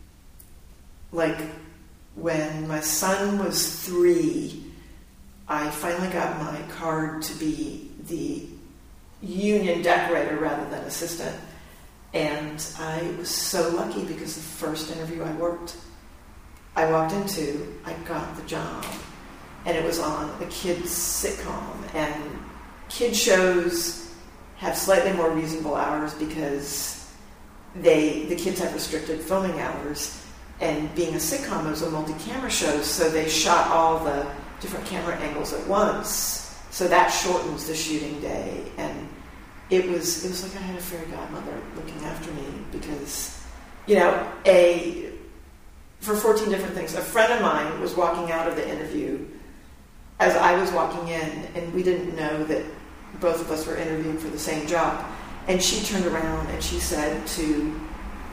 like when my son was three, I finally got my card to be the union decorator rather than assistant. And I was so lucky because the first interview I worked, I walked into, I got the job. And it was on a kids sitcom. And kid shows have slightly more reasonable hours because they the kids have restricted filming hours. And being a sitcom, it was a multi-camera show, so they shot all the different camera angles at once, so that shortens the shooting day. And it was it was like I had a fairy godmother looking after me because, you know, a for fourteen different things. A friend of mine was walking out of the interview as I was walking in, and we didn't know that both of us were interviewing for the same job. And she turned around and she said to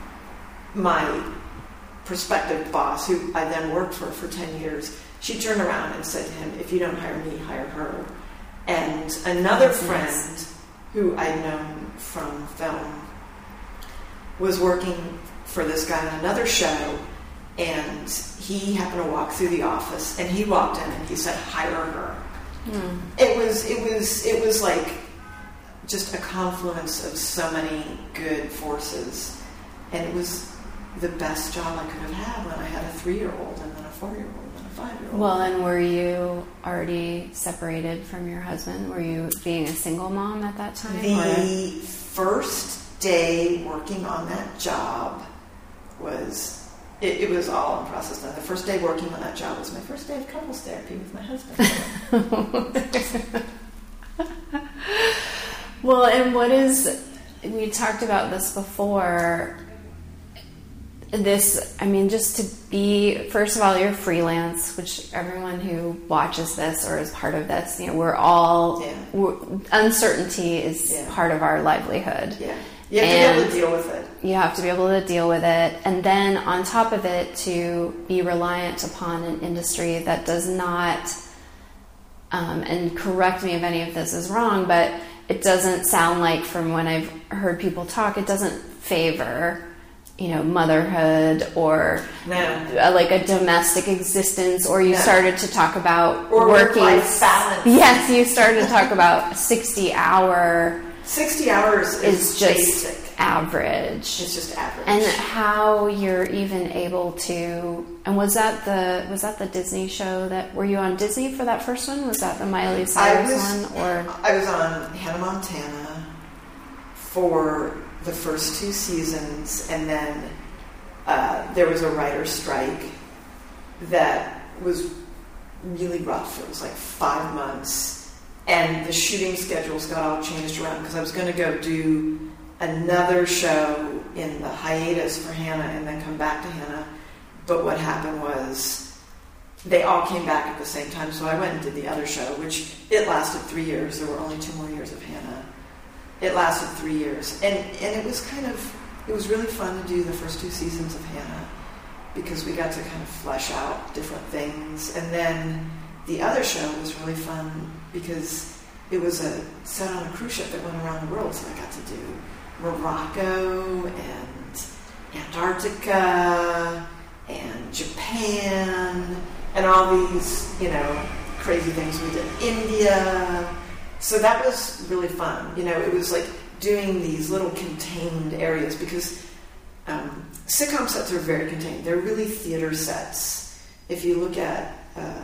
my prospective boss, who I then worked for for ten years, she turned around and said to him, "If you don't hire me, hire her." And another That's friend nice. Who I'd known from film was working for this guy on another show, and he happened to walk through the office, and he walked in and he said, "Hire her." Mm. It was it was it was like just a confluence of so many good forces, and it was the best job I could have had when I had a three-year-old and then a four-year-old. Well, and were you already separated from your husband? Were you being a single mom at that time? The or? first day working on that job was, it, it was all in process. Now, the first day working on that job was my first day of couples therapy with my husband. Well, and what is, we talked about this before, this, I mean, just to be, first of all, you're freelance, which everyone who watches this or is part of this, you know, we're all, yeah. we're, uncertainty is yeah. part of our livelihood. Yeah. You have and to be able to deal with it. You have to be able to deal with it. And then on top of it, to be reliant upon an industry that does not, um, and correct me if any of this is wrong, but it doesn't sound like, from when I've heard people talk, it doesn't favor, you know, motherhood or no. uh, like a domestic existence, or you no. started to talk about or working. Work-life balance. Yes, you started to talk about sixty hour. sixty hours is, is just basic. Average. It's just average. And how you're even able to. And was that the was that the Disney show that were you on Disney for that first one? Was that the Miley Cyrus was, one, or I was on Hannah Montana for the first two seasons, and then uh, there was a writer's strike that was really rough. It was like five months, and the shooting schedules got all changed around because I was going to go do another show in the hiatus for Hannah and then come back to Hannah. But what happened was they all came back at the same time, so I went and did the other show, which it lasted three years. There were only two more years of Hannah. It lasted three years, and, and it was kind of, it was really fun to do the first two seasons of Hannah because we got to kind of flesh out different things. And then the other show was really fun because it was a set on a cruise ship that went around the world, so I got to do Morocco and Antarctica and Japan and all these, you know, crazy things. We did India. so that was really fun. You know, it was like doing these little contained areas because um, sitcom sets are very contained. They're really theater sets. If you look at uh,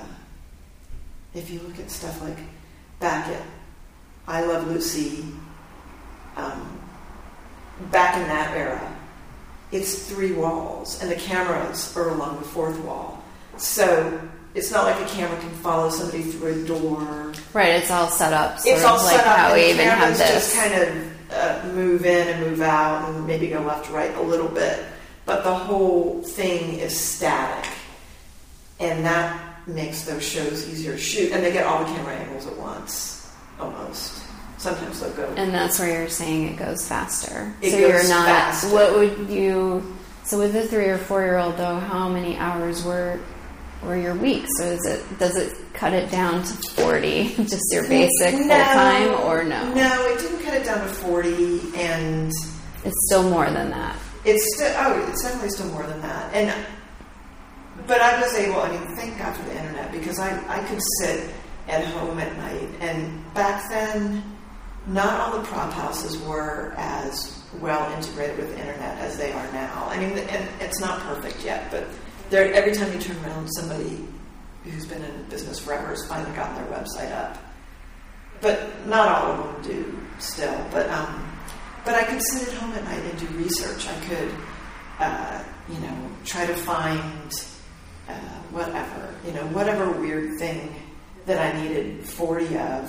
if you look at stuff like back at I Love Lucy, um, back in that era, it's three walls, and the cameras are along the fourth wall. So it's not like a camera can follow somebody through a door. Right, it's all set up. Sort It's all of like set up, how and we the even have cameras this. just kind of uh, move in and move out, and maybe go left to right a little bit. But the whole thing is static, and that makes those shows easier to shoot. And they get all the camera angles at once, almost. Sometimes they'll go. And that's where you're saying it goes faster. It so goes you're not. faster. What would you? So with the three or four year old though, how many hours were were your week? So is it does it cut it down to forty? Just your basic no, full time, or no? No, it didn't cut it down to forty, and It's still more than that. it's still oh, it's definitely still more than that. And but I was able. I mean, thank God for the internet because I I could sit at home at night, and back then, not all the prop houses were as well integrated with the internet as they are now. I mean, and it's not perfect yet, but there, every time you turn around, somebody who's been in business forever has finally gotten their website up. But not all of them do still. But um, but I could sit at home at night and do research. I could, uh, you know, try to find uh, whatever, you know, whatever weird thing that I needed forty of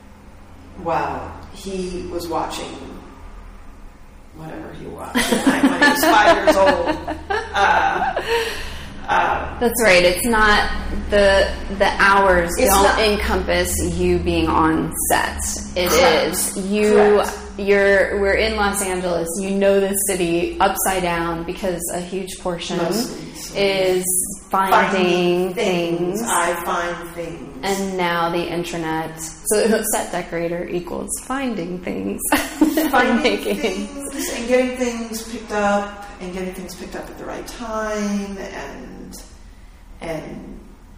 while he was watching whatever he watched at night when he was five years old. Uh, uh, That's right. It's not the the hours It's don't not- encompass you being on set. It Correct. is you. Correct. You're. We're in Los Angeles. You know the city upside down because a huge portion Mostly, so is finding, things. I find things. And now the internet. So set decorator equals finding things. Finding Making things and getting things picked up and getting things picked up at the right time and and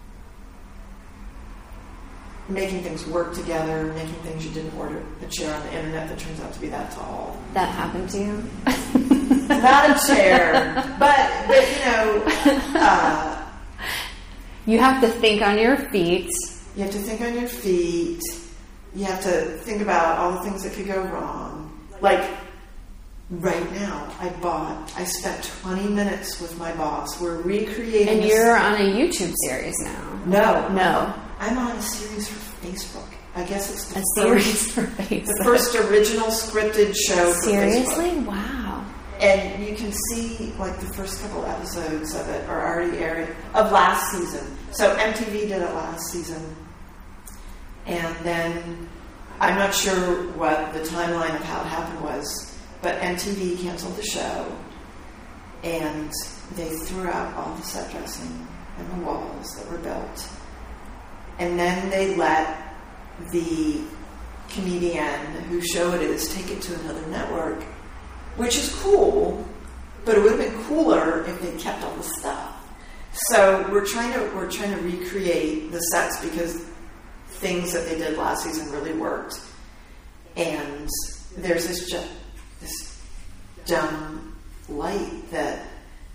making things work together, making things you didn't order a chair on the internet that turns out to be that tall. That happened to you? Not a chair, but but you know, uh, You have to think on your feet. you have to think on your feet. You have to think about all the things that could go wrong. Like right now, I bought. I spent twenty minutes with my boss. We're recreating. And this- you're on a YouTube series now. no, No. I'm on a series for Facebook. I guess it's the A first, series for Facebook. the first original scripted show. For Seriously? Facebook. Wow. And you can see like the first couple episodes of it are already airing of last season. So M T V did it last season, and then I'm not sure what the timeline of how it happened was, but M T V canceled the show, and they threw out all the set dressing and the walls that were built. And then they let the comedian whose show it is take it to another network, which is cool, but it would have been cooler if they kept all the stuff. So we're trying to we're trying to recreate the sets because things that they did last season really worked. And there's this ju- this dumb light that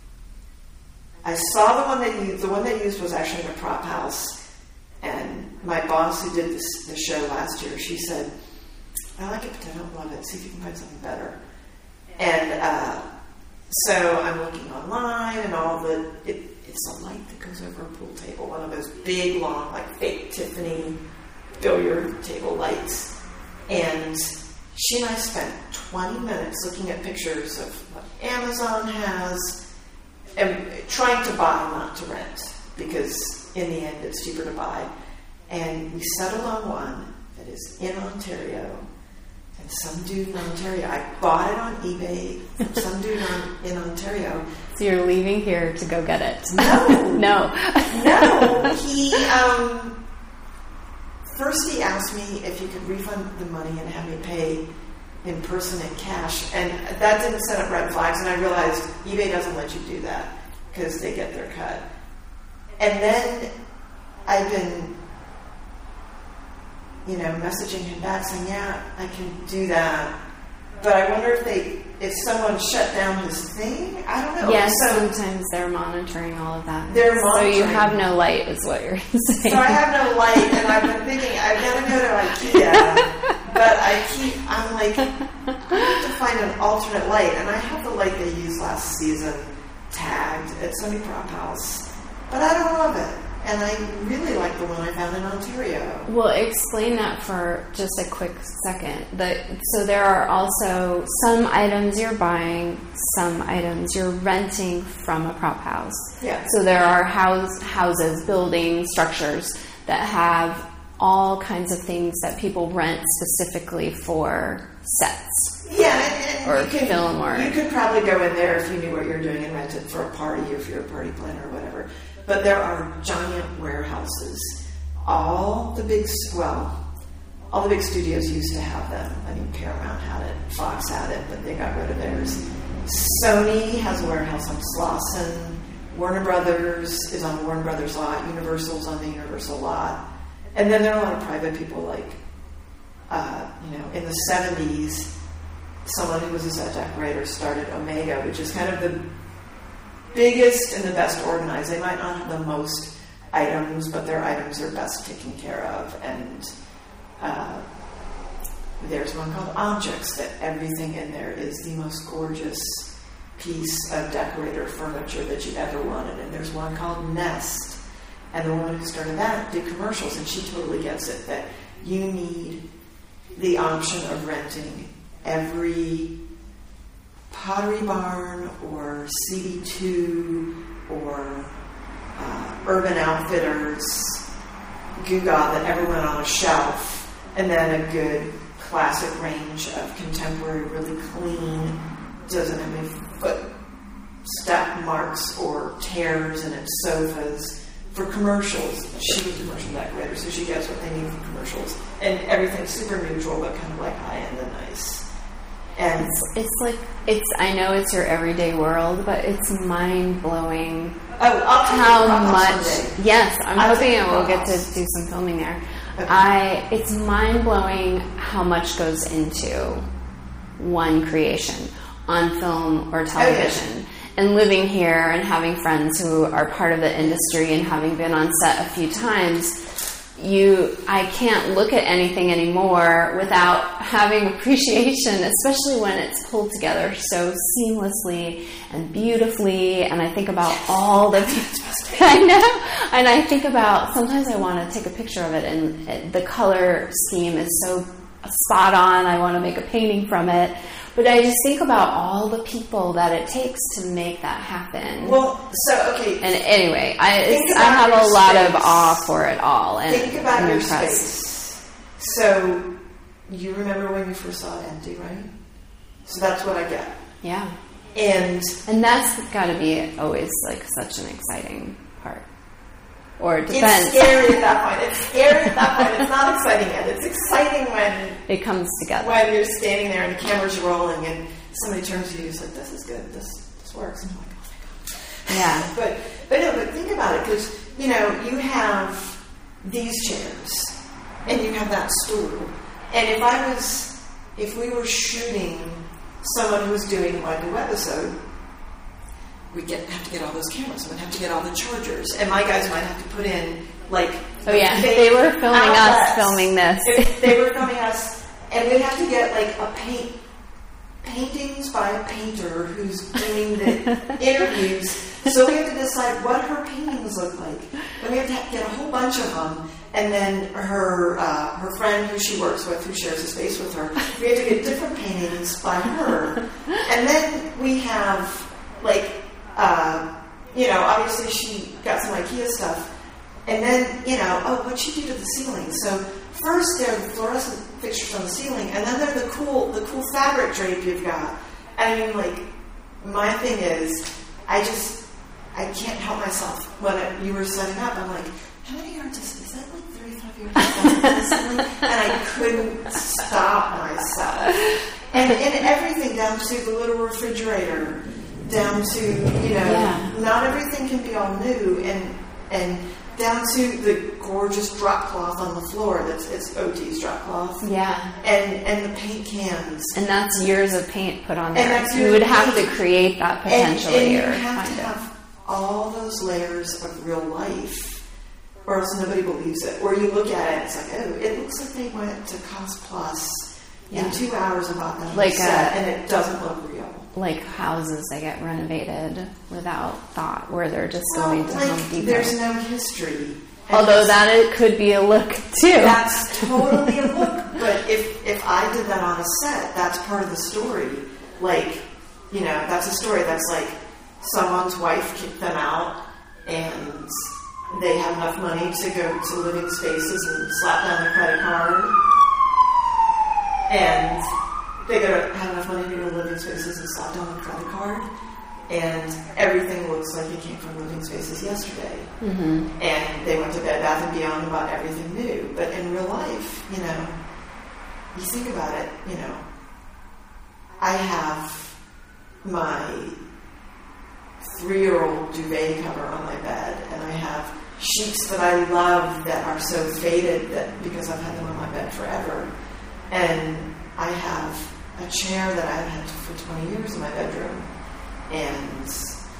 I saw the one that used, the one they used was actually in a prop house. And my boss who did this, the show last year, she said, I like it, but I don't love it. See if you can find something better. And uh, so I'm looking online and all the, it, it's a light that goes over a pool table, one of those big, long, like fake Tiffany billiard table lights. And she and I spent twenty minutes looking at pictures of what Amazon has and trying to buy, not to rent, because in the end, it's cheaper to buy. And we settled on one that is in Ontario. And some dude in Ontario, I bought it on eBay from some dude on, in Ontario. So you're leaving here to go get it? No. No. No. He, um, first he asked me if you could refund the money and have me pay in person in cash. And that didn't set up red flags. And I realized eBay doesn't let you do that because they get their cut. And then I've been you know, messaging him back saying, yeah, I can do that. But I wonder if they, if someone shut down his thing. I don't know. Yes, so, sometimes they're monitoring all of that. They're monitoring. So you have no light, is what you're saying. So I have no light, and I've been thinking I've got to go to IKEA, but I keep. I'm like, I have to find an alternate light, and I have the light they used last season tagged at Sony Prop House, but I don't love it. And I really like the one I found in Ontario. Well, explain that for just a quick second. The, so there are also some items you're buying, some items you're renting from a prop house. Yeah. So there are house, houses, buildings, structures that have all kinds of things that people rent specifically for sets. Yeah, and, and or you can, film or... You could probably go in there if you knew what you're doing and rent it for a party or if you're a party planner or whatever. But there are giant warehouses. All the big, well, all the big studios used to have them. I mean, Paramount had it, Fox had it, but they got rid of theirs. Sony has a warehouse on Slauson. Warner Brothers is on Warner Brothers lot. Universal's on the Universal lot. And then there are a lot of private people like, uh, you know, in the seventies, someone who was a set decorator started Omega, which is kind of the biggest and the best organized. They might not have the most items, but their items are best taken care of. And uh, there's one called Objects that everything in there is the most gorgeous piece of decorator furniture that you've ever wanted. And there's one called Nest. And the woman who started that did commercials, and she totally gets it, that you need the option of renting every Pottery Barn or C B two or uh, Urban Outfitters gewgaw that ever went on a shelf, and then a good classic range of contemporary, really clean, doesn't have any footstep marks or tears in its sofas. For commercials, she was a commercial decorator, so she gets what they need for commercials, and everything's super neutral, but kind of like high end and nice. And it's, it's like, it's, I know it's your everyday world, but it's mind-blowing oh, I'll how much, someday. yes, I'm I'll hoping take we'll get to Ross. do some filming there. Okay. I, it's mind-blowing how much goes into one creation on film or television. Oh, yes. And living here and having friends who are part of the industry and having been on set a few times, you, I can't look at anything anymore without having appreciation, especially when it's pulled together so seamlessly and beautifully. And I think about all the, I know, and I think about, sometimes I want to take a picture of it, and it, the color scheme is so spot on. I want to make a painting from it. But I just think about all the people that it takes to make that happen. Well, so, okay. And anyway, I, it's, I have a lot space. of awe for it all. And think about I'm your impressed. space. So, you remember when you first saw it empty, right? So that's what I get. Yeah. And And that's got to be always like such an exciting part. Or it it's depends. scary at that point. It's scary at that point. It's not exciting yet. It's exciting when It comes together. when you're standing there and the camera's rolling and somebody turns to you and says, "This is good. This this works." And I'm like, "Oh my god!" Yeah. But but no. But think about it, because you know you have these chairs and you have that stool. And if I was, if we were shooting someone who was doing like a webisode, we get have to get all those cameras, and we'd have to get all the chargers, and my guys might have to put in like Oh yeah, they were filming outlets. us filming this. If they were filming us, and we'd have to get like a paint paintings by a painter who's doing the interviews. So we have to decide what her paintings look like. Then we have to get a whole bunch of them, and then her uh, her friend who she works with, who shares a space with her, we have to get different paintings by her, and then we have like. Uh, you know, obviously she got some IKEA stuff. And then, you know, oh, what'd she do to the ceiling? So first there are the fluorescent fixtures on the ceiling, and then there are the cool the cool fabric drape you've got. I mean, like, my thing is, I just, I can't help myself. When it, you were setting up, I'm like, how many yards is, is that like thirty-five yards on the ceiling? And I couldn't stop myself. And, and everything down to the little refrigerator, down to, you know, Yeah. not everything can be all new, and and down to the gorgeous drop cloth on the floor. That's it's O T's drop cloth. Yeah. And and the paint cans. And that's years of paint put on there. And that's you would have to create that potentially. And, and you or have find to it. have all those layers of real life, or else nobody believes it. Or you look at it, it's like, oh, it looks like they went to Cost Plus yeah. in two hours and bought that like set, a, and it doesn't look real. Like houses that get renovated without thought, where they're just well, going to like, Home Depot. There's no history. Although that it could be a look too. That's totally a look. But if if I did that on a set, that's part of the story. Like, you know, that's a story that's like someone's wife kicked them out and they have enough money to go to Living Spaces and slap down their credit card. And they go to have enough money to go to Living Spaces and slap down their credit card. And everything looks like it came from Living Spaces yesterday. Mm-hmm. And they went to Bed Bath and Beyond and bought everything new. But in real life, you know, you think about it, you know, I have my three-year-old duvet cover on my bed, and I have sheets that I love that are so faded that because I've had them on my bed forever. And I have a chair that I've had for twenty years in my bedroom. And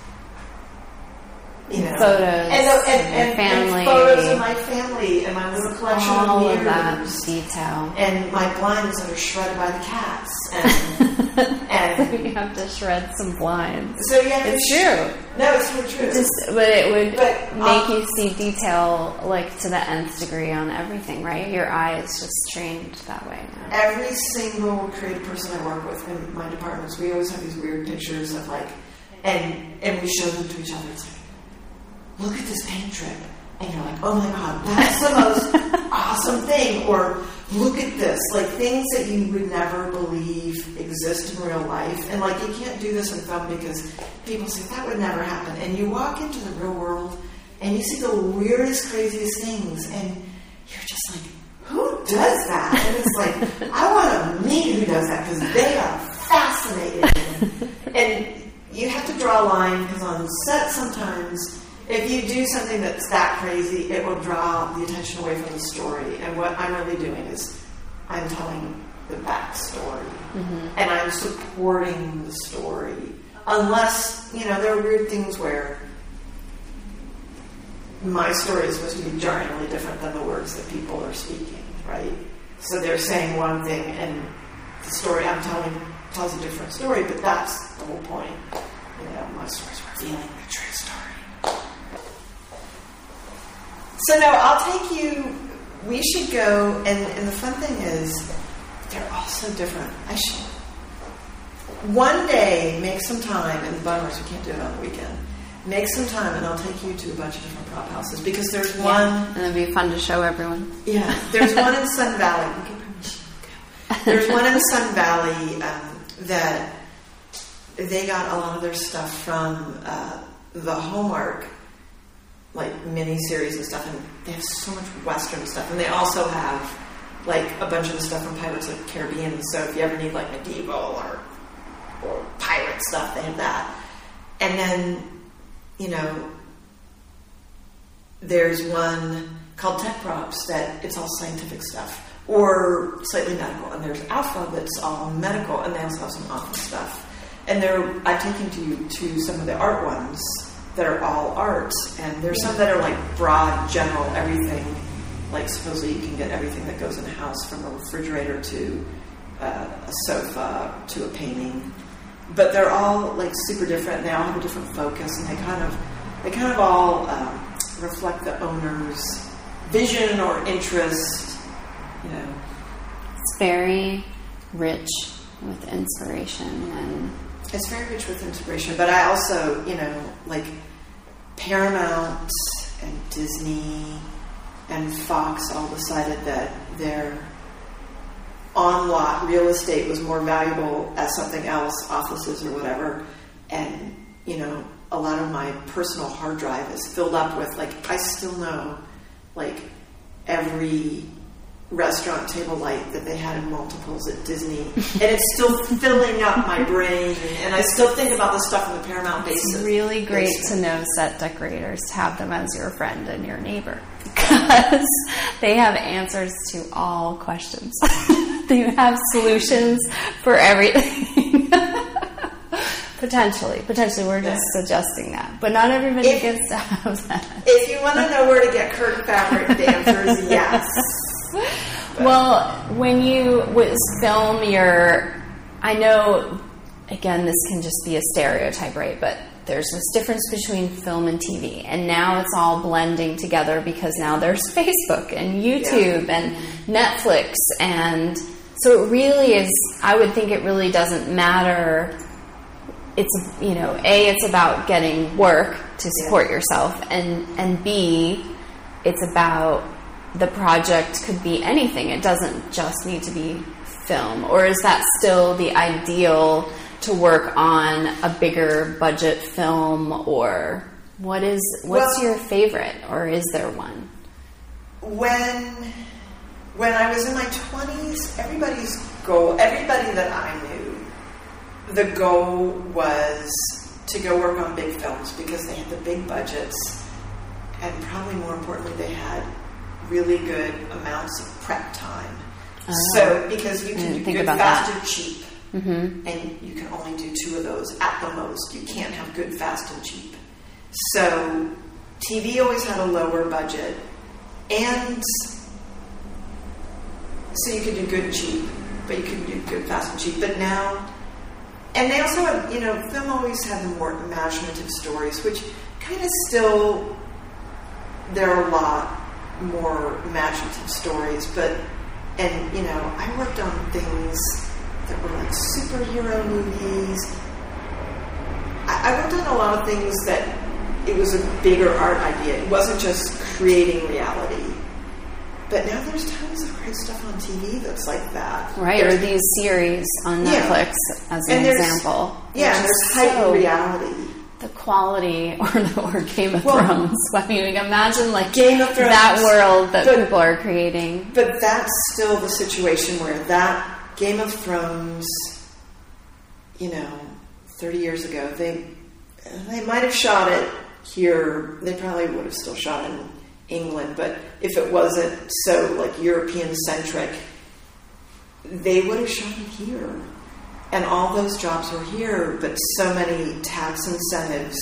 you know, photos and, and, and, and family, and photos of my family, and my little collection all of mirrors, of that detail, and my blinds that are shredded by the cats, and, and so you have to shred some blinds. So yeah, it's sh- true. No, it's really true. Just, but it would but, make um, you see detail like to the nth degree on everything, right? Your eye is just trained that way now. Every single creative person I work with in my departments, we always have these weird pictures of like, and and we show them to each other. It's like, look at this paint trip. And you're like, oh my God, that's the most awesome thing. Or look at this. Like things that you would never believe exist in real life. And like you can't do this in film because people say that would never happen. And you walk into the real world and you see the weirdest, craziest things. And you're just like, who does that? And it's like, I want to meet who does that because they are fascinating. And you have to draw a line because on set sometimes, if you do something that's that crazy, it will draw the attention away from the story. And what I'm really doing is I'm telling the backstory. Mm-hmm. And I'm supporting the story. Unless, you know, there are weird things where my story is supposed to be jarringly different than the words that people are speaking, right? So they're saying one thing and the story I'm telling tells a different story, but that's the whole point. You know, my story's revealing the true story. So no, I'll take you, we should go, and, and the fun thing is, they're all so different. I should, one day, make some time, and the bummers, we can't do it on the weekend, make some time and I'll take you to a bunch of different prop houses, because there's yeah. one... And it'd be fun to show everyone. Yeah, there's one in Sun Valley, we get permission to go. There's one in Sun Valley um, that they got a lot of their stuff from uh, the Hallmark like mini-series and stuff, and they have so much Western stuff, and they also have like a bunch of the stuff from Pirates of the Caribbean, so if you ever need like medieval or or pirate stuff, they have that. And then, you know, there's one called Tech Props that it's all scientific stuff, or slightly medical, and there's Alpha that's all medical, and they also have some office stuff. And they're, I've taken to you to some of the art ones that are all art, and there's some that are like broad, general, everything. Like supposedly you can get everything that goes in a house, from a refrigerator to uh, a sofa to a painting. But they're all like super different. And they all have a different focus, and they kind of they kind of all um, reflect the owner's vision or interest. You know, it's very rich with inspiration, and it's very rich with inspiration. But I also, you know, like Paramount and Disney and Fox all decided that their on-lot real estate was more valuable as something else, offices or whatever. And, you know, a lot of my personal hard drive is filled up with, like, I still know, like, every restaurant table light that they had in multiples at Disney, and it's still filling up my brain, and I still think about the stuff in the Paramount Basin. It's really great basement. To know set decorators, to have them as your friend and your neighbor, because they have answers to all questions. They have solutions for everything. Potentially. Potentially, we're just yeah. suggesting that. But not everybody if, gets to have that. If you want to know where to get Kirk fabric, the answer is yes. But. Well, when you was film your, I know, again, this can just be a stereotype, right? But there's this difference between film and T V. And now it's all blending together because now there's Facebook and YouTube yeah. and Netflix. And so it really is, I would think it really doesn't matter. It's, you know, A, it's about getting work to support yeah. yourself. And, and B, it's about the project could be anything. It doesn't just need to be film. Or is that still the ideal to work on a bigger budget film? Or what is, what's well, your favorite? Or is there one? When, when I was in my twenties, everybody's goal, everybody that I knew, the goal was to go work on big films because they had the big budgets, and probably more importantly, they had really good amounts of prep time. Oh. So, because you can do good, fast, and cheap, mm-hmm. and you can only do two of those at the most. You can't have good, fast, and cheap. So, T V always had a lower budget, and so you could do good and cheap, but you couldn't do good, fast, and cheap. But now, and they also have, you know, film always had the more imaginative stories, which kind of still, there are a lot more imaginative stories, but, and, you know, I worked on things that were like superhero movies. I, I worked on a lot of things that it was a bigger art idea. It wasn't just creating reality. But now there's tons of great stuff on T V that's like that. Right, there's, or these series on Netflix, yeah. as an example. Yeah, there's heightened so reality. The quality, or, or Game of well, Thrones. I mean, imagine like Game of Thrones, that world that but, people are creating. But that's still the situation where that Game of Thrones, you know, thirty years ago, they they might have shot it here. They probably would have still shot it in England, but if it wasn't so like European centric, they would have shot it here, and all those jobs were here. But so many tax incentives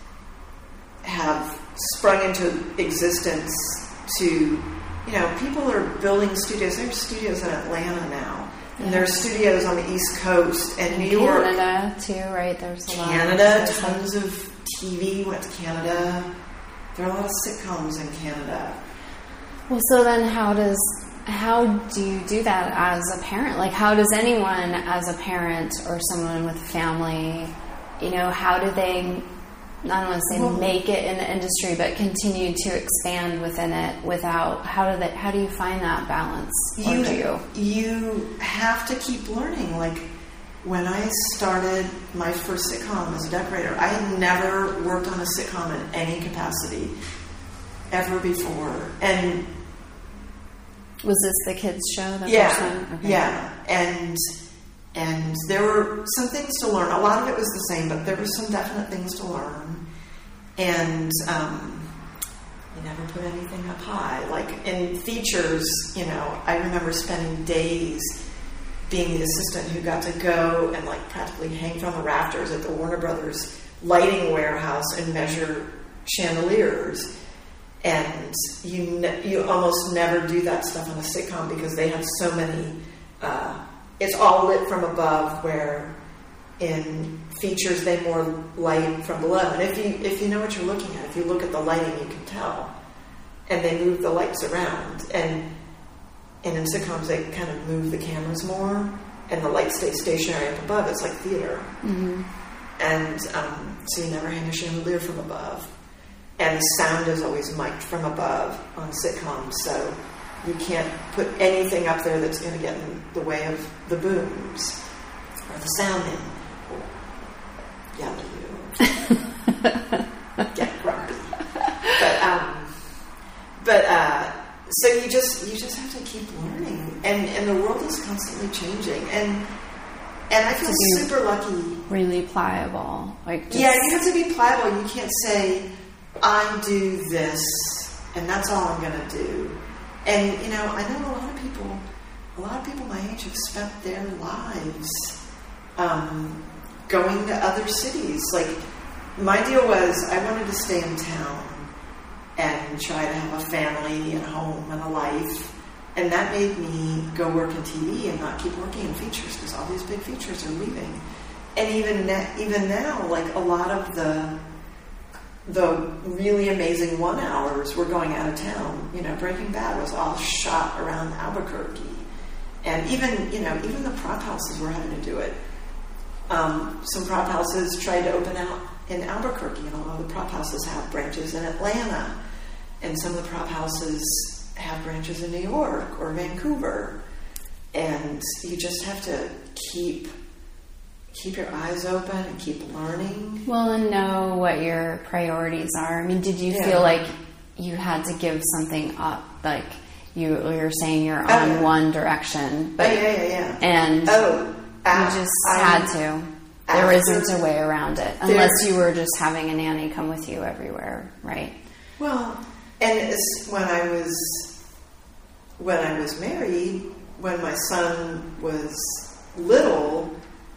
have sprung into existence to, you know, people are building studios. There's studios in Atlanta now, and yeah. there's studios on the East Coast and, and New York, Canada too, right? There's a lot. Canada, tons of T V went to Canada. There are a lot of sitcoms in Canada. Well, so then how does, how do you do that as a parent? Like, how does anyone as a parent or someone with a family, you know, how do they, I don't want to say well, make it in the industry, but continue to expand within it without, how do they, how do you find that balance? Or you, do you? You have to keep learning. Like, when I started my first sitcom as a decorator, I had never worked on a sitcom in any capacity ever before. And was this the kids' show? The yeah, first one? Okay. yeah. And and there were some things to learn. A lot of it was the same, but there were some definite things to learn. And um, you never put anything up high. Like in features, you know, I remember spending days being the assistant who got to go and like practically hang from the rafters at the Warner Brothers lighting warehouse and measure chandeliers. And you ne- you almost never do that stuff on a sitcom because they have so many, uh, it's all lit from above, where in features they more light from below. And if you if you know what you're looking at, if you look at the lighting, you can tell. And they move the lights around. And And in sitcoms, they kind of move the cameras more, and the lights stay stationary up above. It's like theater. Mm-hmm. And um, so you never hang a chandelier from above. And the sound is always mic'd from above on sitcoms, so you can't put anything up there that's going to get in the way of the booms or the sound in. Yell at you. Get grumpy. But, um, but, uh, so you just you just have to keep learning, and and the world is constantly changing, and and I feel super lucky. Really pliable, like just yeah, you have to be pliable. You can't say I do this and that's all I'm going to do. And you know, I know a lot of people, a lot of people my age have spent their lives um, going to other cities. Like my deal was, I wanted to stay in town and try to have a family and a home and a life. And that made me go work in T V and not keep working in features because all these big features are leaving. And even na- even now, like a lot of the the really amazing one hours were going out of town. You know, Breaking Bad was all shot around Albuquerque, and even you know even the prop houses were having to do it. Um, some prop houses tried to open out in Albuquerque, and a lot of the prop houses have branches in Atlanta, and some of the prop houses have branches in New York or Vancouver, and you just have to keep keep your eyes open and keep learning. Well, and know what your priorities are. I mean, did you yeah. feel like you had to give something up? Like you, you're saying you're on oh, yeah. one direction, but oh, yeah, yeah, yeah. and oh, uh, you just I, had to. There after, isn't a way around it, unless you were just having a nanny come with you everywhere, right? Well, and it's when I was when I was married, when my son was little,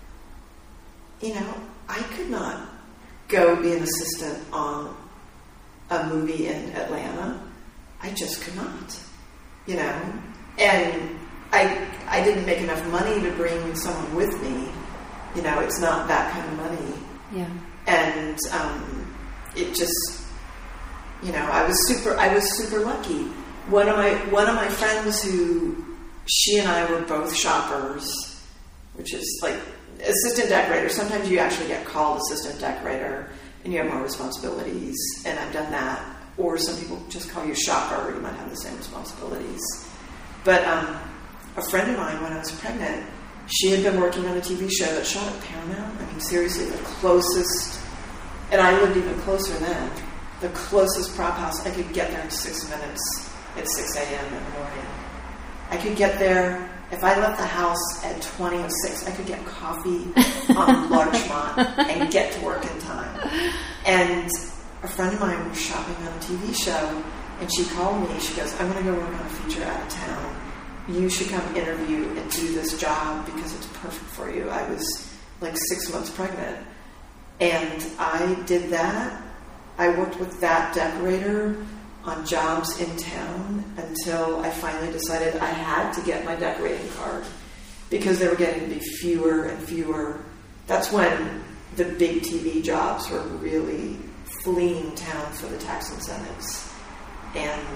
you know, I could not go be an assistant on a movie in Atlanta. I just could not, you know. And I I didn't make enough money to bring someone with me. You know, it's not that kind of money. Yeah. And um, it just, you know, I was super I was super lucky. One of my one of my friends who she and I were both shoppers, which is like assistant decorator. Sometimes you actually get called assistant decorator and you have more responsibilities, and I've done that. Or some people just call you shopper, you might have the same responsibilities. But um, a friend of mine, when I was pregnant, she had been working on a T V show that shot at Paramount. I mean, seriously, the closest, and I lived even closer then, the closest prop house, I could get there in six minutes at six a.m. in the morning. I could get there. If I left the house at twenty oh six, I could get coffee on Larchmont and get to work in time. And a friend of mine was shopping on a T V show, and she called me. She goes, I'm going to go work on a feature out of town. You should come interview and do this job because it's perfect for you. I was like six months pregnant. And I did that. I worked with that decorator on jobs in town until I finally decided I had to get my decorating card because they were getting to be fewer and fewer. That's when the big T V jobs were really fleeing town for the tax incentives. And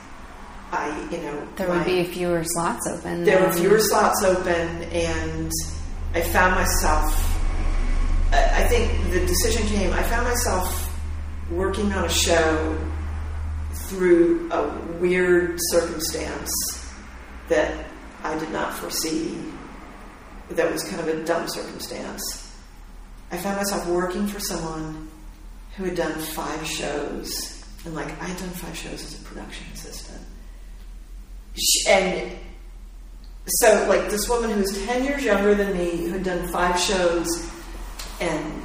I, you know... There my, would be fewer slots open. There were fewer slots open, and I found myself... I, I think the decision came... I found myself working on a show through a weird circumstance that I did not foresee, that was kind of a dumb circumstance. I found myself working for someone who had done five shows, and like I had done five shows as a production assistant. And so like this woman who was ten years younger than me, who had done five shows, and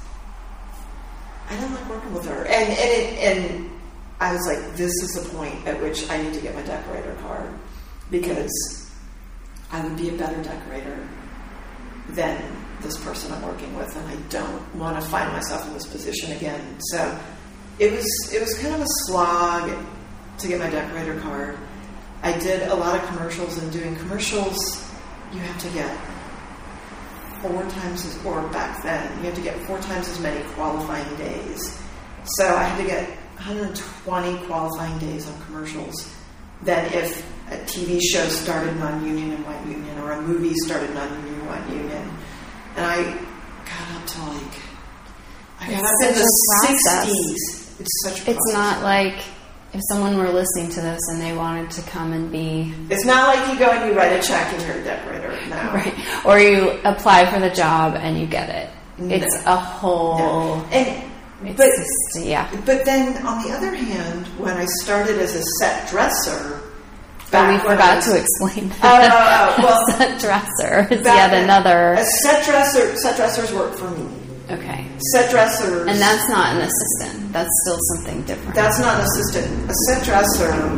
I didn't like working with her. And and it, and I was like, this is the point at which I need to get my decorator card, because I would be a better decorator than this person I'm working with, and I don't want to find myself in this position again. So it was it was kind of a slog to get my decorator card. I did a lot of commercials, and doing commercials, you have to get four times as, or back then, you have to get four times as many qualifying days. So I had to get one hundred twenty qualifying days on commercials than if a T V show started non-union and went union, or a movie started non-union and went union. And I got up to like, I got up in the sixties. It's such a process. It's not like if someone were listening to this and they wanted to come and be... It's not like you go and you write a check and you're a decorator. No. Right. Or you apply for the job and you get it. No. It's a whole... No. And, it's but, just, yeah. But then, on the other hand, when I started as a set dresser, But we Back when I forgot was- to explain Oh, that. oh, oh, well, set dresser is back yet then, another. A set dresser, set dressers work for me. Okay. Set dressers. And that's not an assistant. That's still something different. That's not an assistant. A set dresser.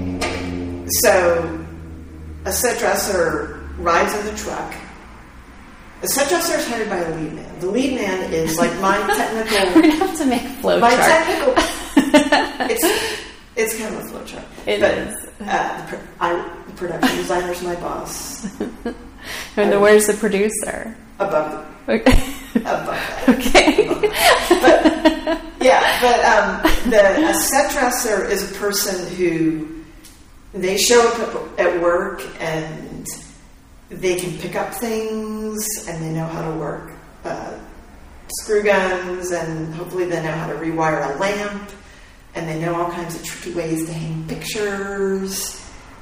So, a set dresser rides in the truck. A set dresser is hired by a lead man. The lead man is like my technical. We're gonna have to make a flow my chart. technical. It's it's kind of a flow chart. It but, is. Uh, the, pro- I, the production designer's my boss. And then where's the producer? Above Okay. the, above that. Okay. Above that. But yeah, but um, the a set dresser is a person who they show up at work and they can pick up things and they know how to work uh, screw guns, and hopefully they know how to rewire a lamp, and they know all kinds of tricky ways to hang pictures,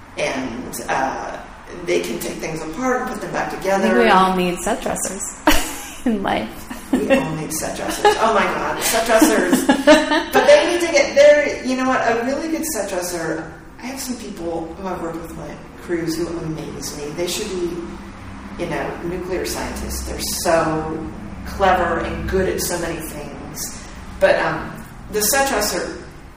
and uh, they can take things apart and put them back I together. think we all need set dressers in life. We all need set dressers. Oh my God, set dressers. But they need to get there. You know what? A really good set dresser. I have some people who I've worked with my crews who amaze me. They should be, you know, nuclear scientists. They're so clever and good at so many things. But um, the set dresser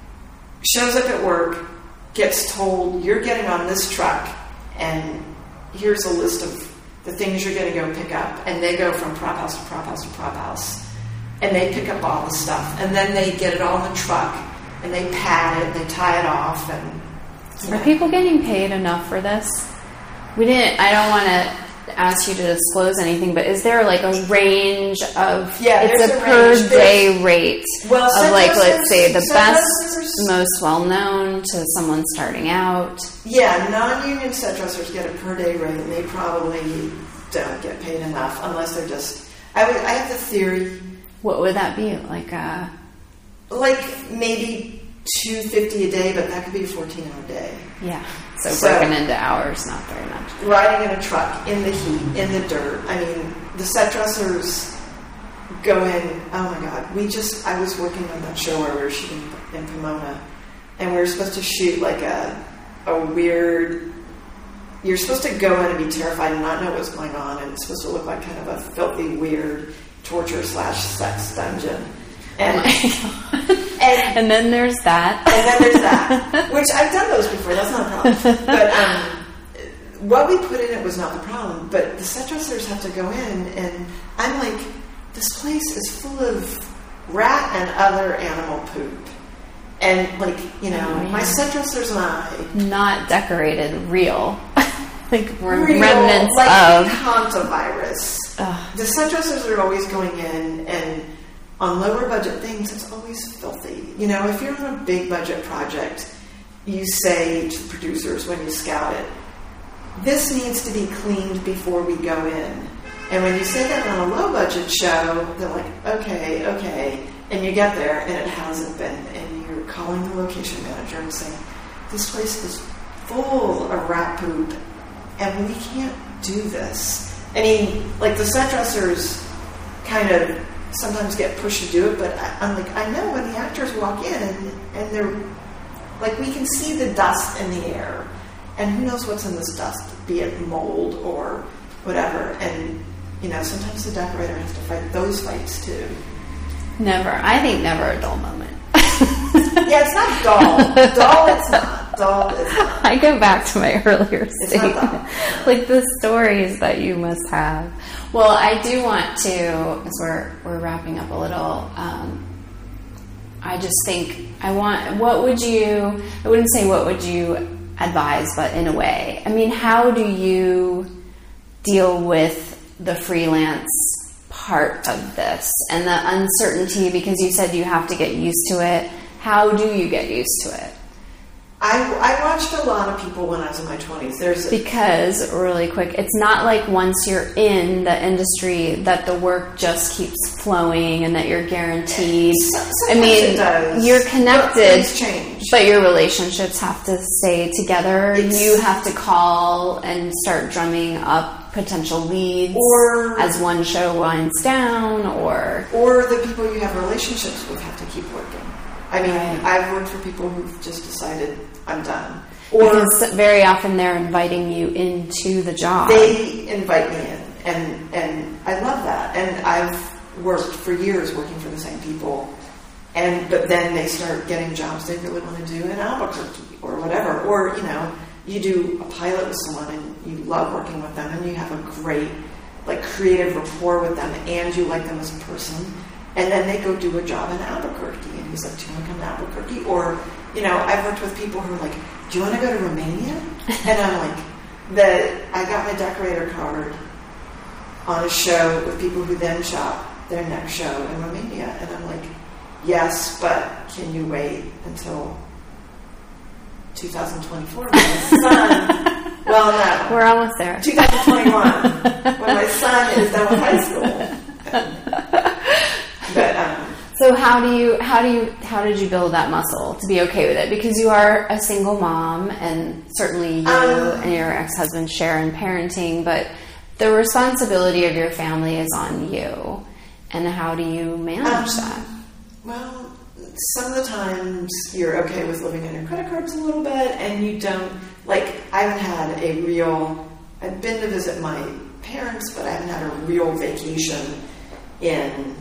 shows up at work, gets told, you're getting on this truck, and here's a list of the things you're going to go pick up. And they go from prop house to prop house to prop house. And they pick up all the stuff. And then they get it all in the truck, and they pad it, they tie it off, and Are people getting paid enough for this? We didn't. I don't want to ask you to disclose anything, but is there like a range of? Yeah, it's there's a, a per range. day There's- rate Well, of set like, dressers- let's say the set best, dressers- most well known to someone starting out. Yeah, non-union set dressers get a per day rate, and they probably don't get paid enough unless they're just. I would. I have the theory, What would that be like? Uh, like maybe two fifty a day, but that could be a fourteen hour day. yeah. So, So- broken into hours, not very much. Riding in a truck in the heat, in the dirt. I mean, the set dressers go in. Oh my God, we just. I was working on that show where we were shooting in Pomona, and we were supposed to shoot like a a weird. You're supposed to go in and be terrified and not know what's going on, and it's supposed to look like kind of a filthy, weird torture slash sex dungeon. And, Oh my God. and And then there's that. and then there's that, which I've done those before. That's not a problem. But um, what we put in it was not the problem. But the set dressers have to go in, and I'm like, this place is full of rat and other animal poop. And like, you know, Oh, yeah. my set dressers and I, Not decorated, real. Like rem- real, remnants like of. hantavirus. Ugh. The set dressers are always going in, and on lower budget things, it's always filthy. You know, if you're on a big budget project, you say to the producers when you scout it, this needs to be cleaned before we go in. And when you say that on a low budget show, they're like, okay, okay. And you get there, and it hasn't been. And you're calling the location manager and saying, this place is full of rat poop, and we can't do this. I mean, like the set dressers kind of sometimes get pushed to do it, but I, I'm like, I know when the actors walk in and they're like, we can see the dust in the air, and who knows what's in this dust, be it mold or whatever. And you know, sometimes the decorator has to fight those fights too. Never. I think never a dull moment. Yeah, it's not dull. Dull, it's not. Dull, it's not. I go back to my earlier It's statement. not dull. Like the stories that you must have. Well, I do want to, as we're, we're wrapping up a little, um, I just think I want, what would you, I wouldn't say what would you advise, but in a way. I mean, how do you deal with the freelance part of this and the uncertainty, because you said you have to get used to it. How do you get used to it? I, I watched a lot of people when I was in my twenties. There's a, Because, really quick, it's not like once you're in the industry that the work just keeps flowing and that you're guaranteed. Sometimes I mean, it does. you're But connected, things change. but your relationships have to stay together. It's- You have to call and start drumming up potential leads Or- as one show winds down, or... Or the people you have relationships with have to keep working. I mean, Right. I've worked for people who've just decided, I'm done. Or because very often they're inviting you into the job. They invite me in, and and I love that. And I've worked for years working for the same people, and but then they start getting jobs they really want to do in Albuquerque or whatever. Or, you know, you do a pilot with someone and you love working with them, and you have a great, like, creative rapport with them, and you like them as a person. And then they go do a job in Albuquerque, and he's like, do you want to come to Albuquerque? Or, you know, I've worked with people who are like, do you want to go to Romania? And I'm like, that I got my decorator card on a show with people who then shot their next show in Romania. And I'm like, yes, but can you wait until two thousand twenty-four when my son, well, no. We're almost there. twenty twenty-one, when my son is done with high school. But, um, so how do you how do you how did you build that muscle to be okay with it? Because you are a single mom, and certainly you um, and your ex-husband share in parenting, but the responsibility of your family is on you. And how do you manage um, that? Well, some of the times you're okay with living on your credit cards a little bit, and you don't, like, I haven't had a real, I've been to visit my parents, but I haven't had a real vacation in,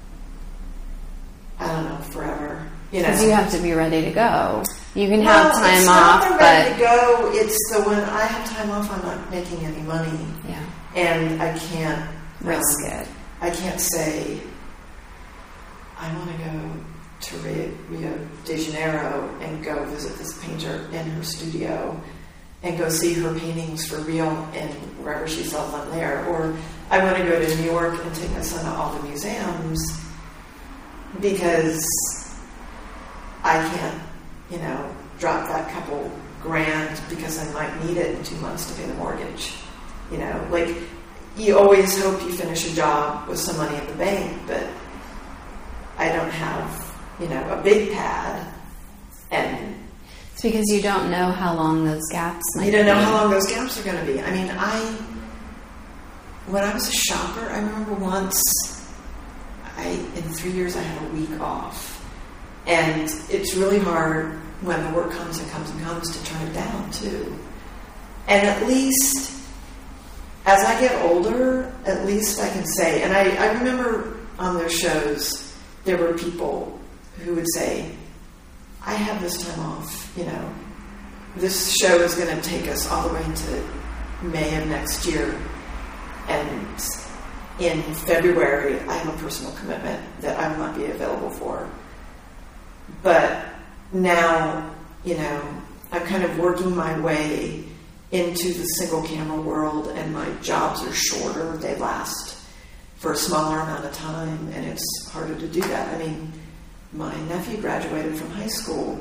I don't know, forever. You know, because you have to be ready to go. You can well, have time it's off, not the but ready to go. It's the when I have time off, I'm not making any money. Yeah, and I can't risk um, it. I can't say I want to go to Rio de Janeiro and go visit this painter in her studio and go see her paintings for real and wherever she sells them there. Or I want to go to New York and take my son to all the museums, because I can't, you know, drop that couple grand because I might need it in two months to pay the mortgage. You know, like, you always hope you finish a job with some money in the bank, but I don't have, you know, a big pad. And it's because you don't know how long those gaps might be. You don't know how long those gaps are going to be. I mean, I, when I was a shopper, I remember once, I, in three years, I had a week off. And it's really hard when the work comes and comes and comes to turn it down, too. And at least, as I get older, at least I can say, and I, I remember on those shows, there were people who would say, I have this time off, you know, this show is going to take us all the way into May of next year, and in February I have a personal commitment that I will not be available for. But now, you know, I'm kind of working my way into the single camera world, and my jobs are shorter, they last for a smaller amount of time, and it's harder to do that. I mean, my nephew graduated from high school,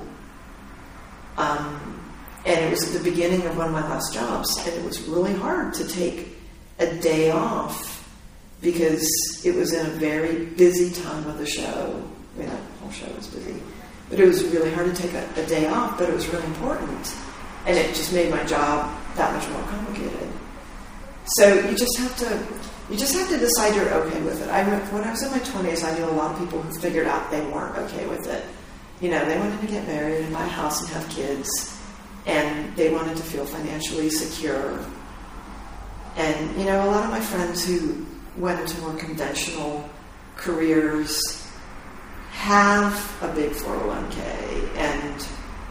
um, and it was at the beginning of one of my last jobs, and it was really hard to take a day off because it was in a very busy time of the show. I mean, that whole show was busy. But it was really hard to take a, a day off, but it was really important. And it just made my job that much more complicated. So you just have to... You just have to decide you're okay with it. I, when I was in my twenties, I knew a lot of people who figured out they weren't okay with it. You know, they wanted to get married and buy a house and have kids, and they wanted to feel financially secure. And, you know, a lot of my friends who went into more conventional careers have a big four oh one k, and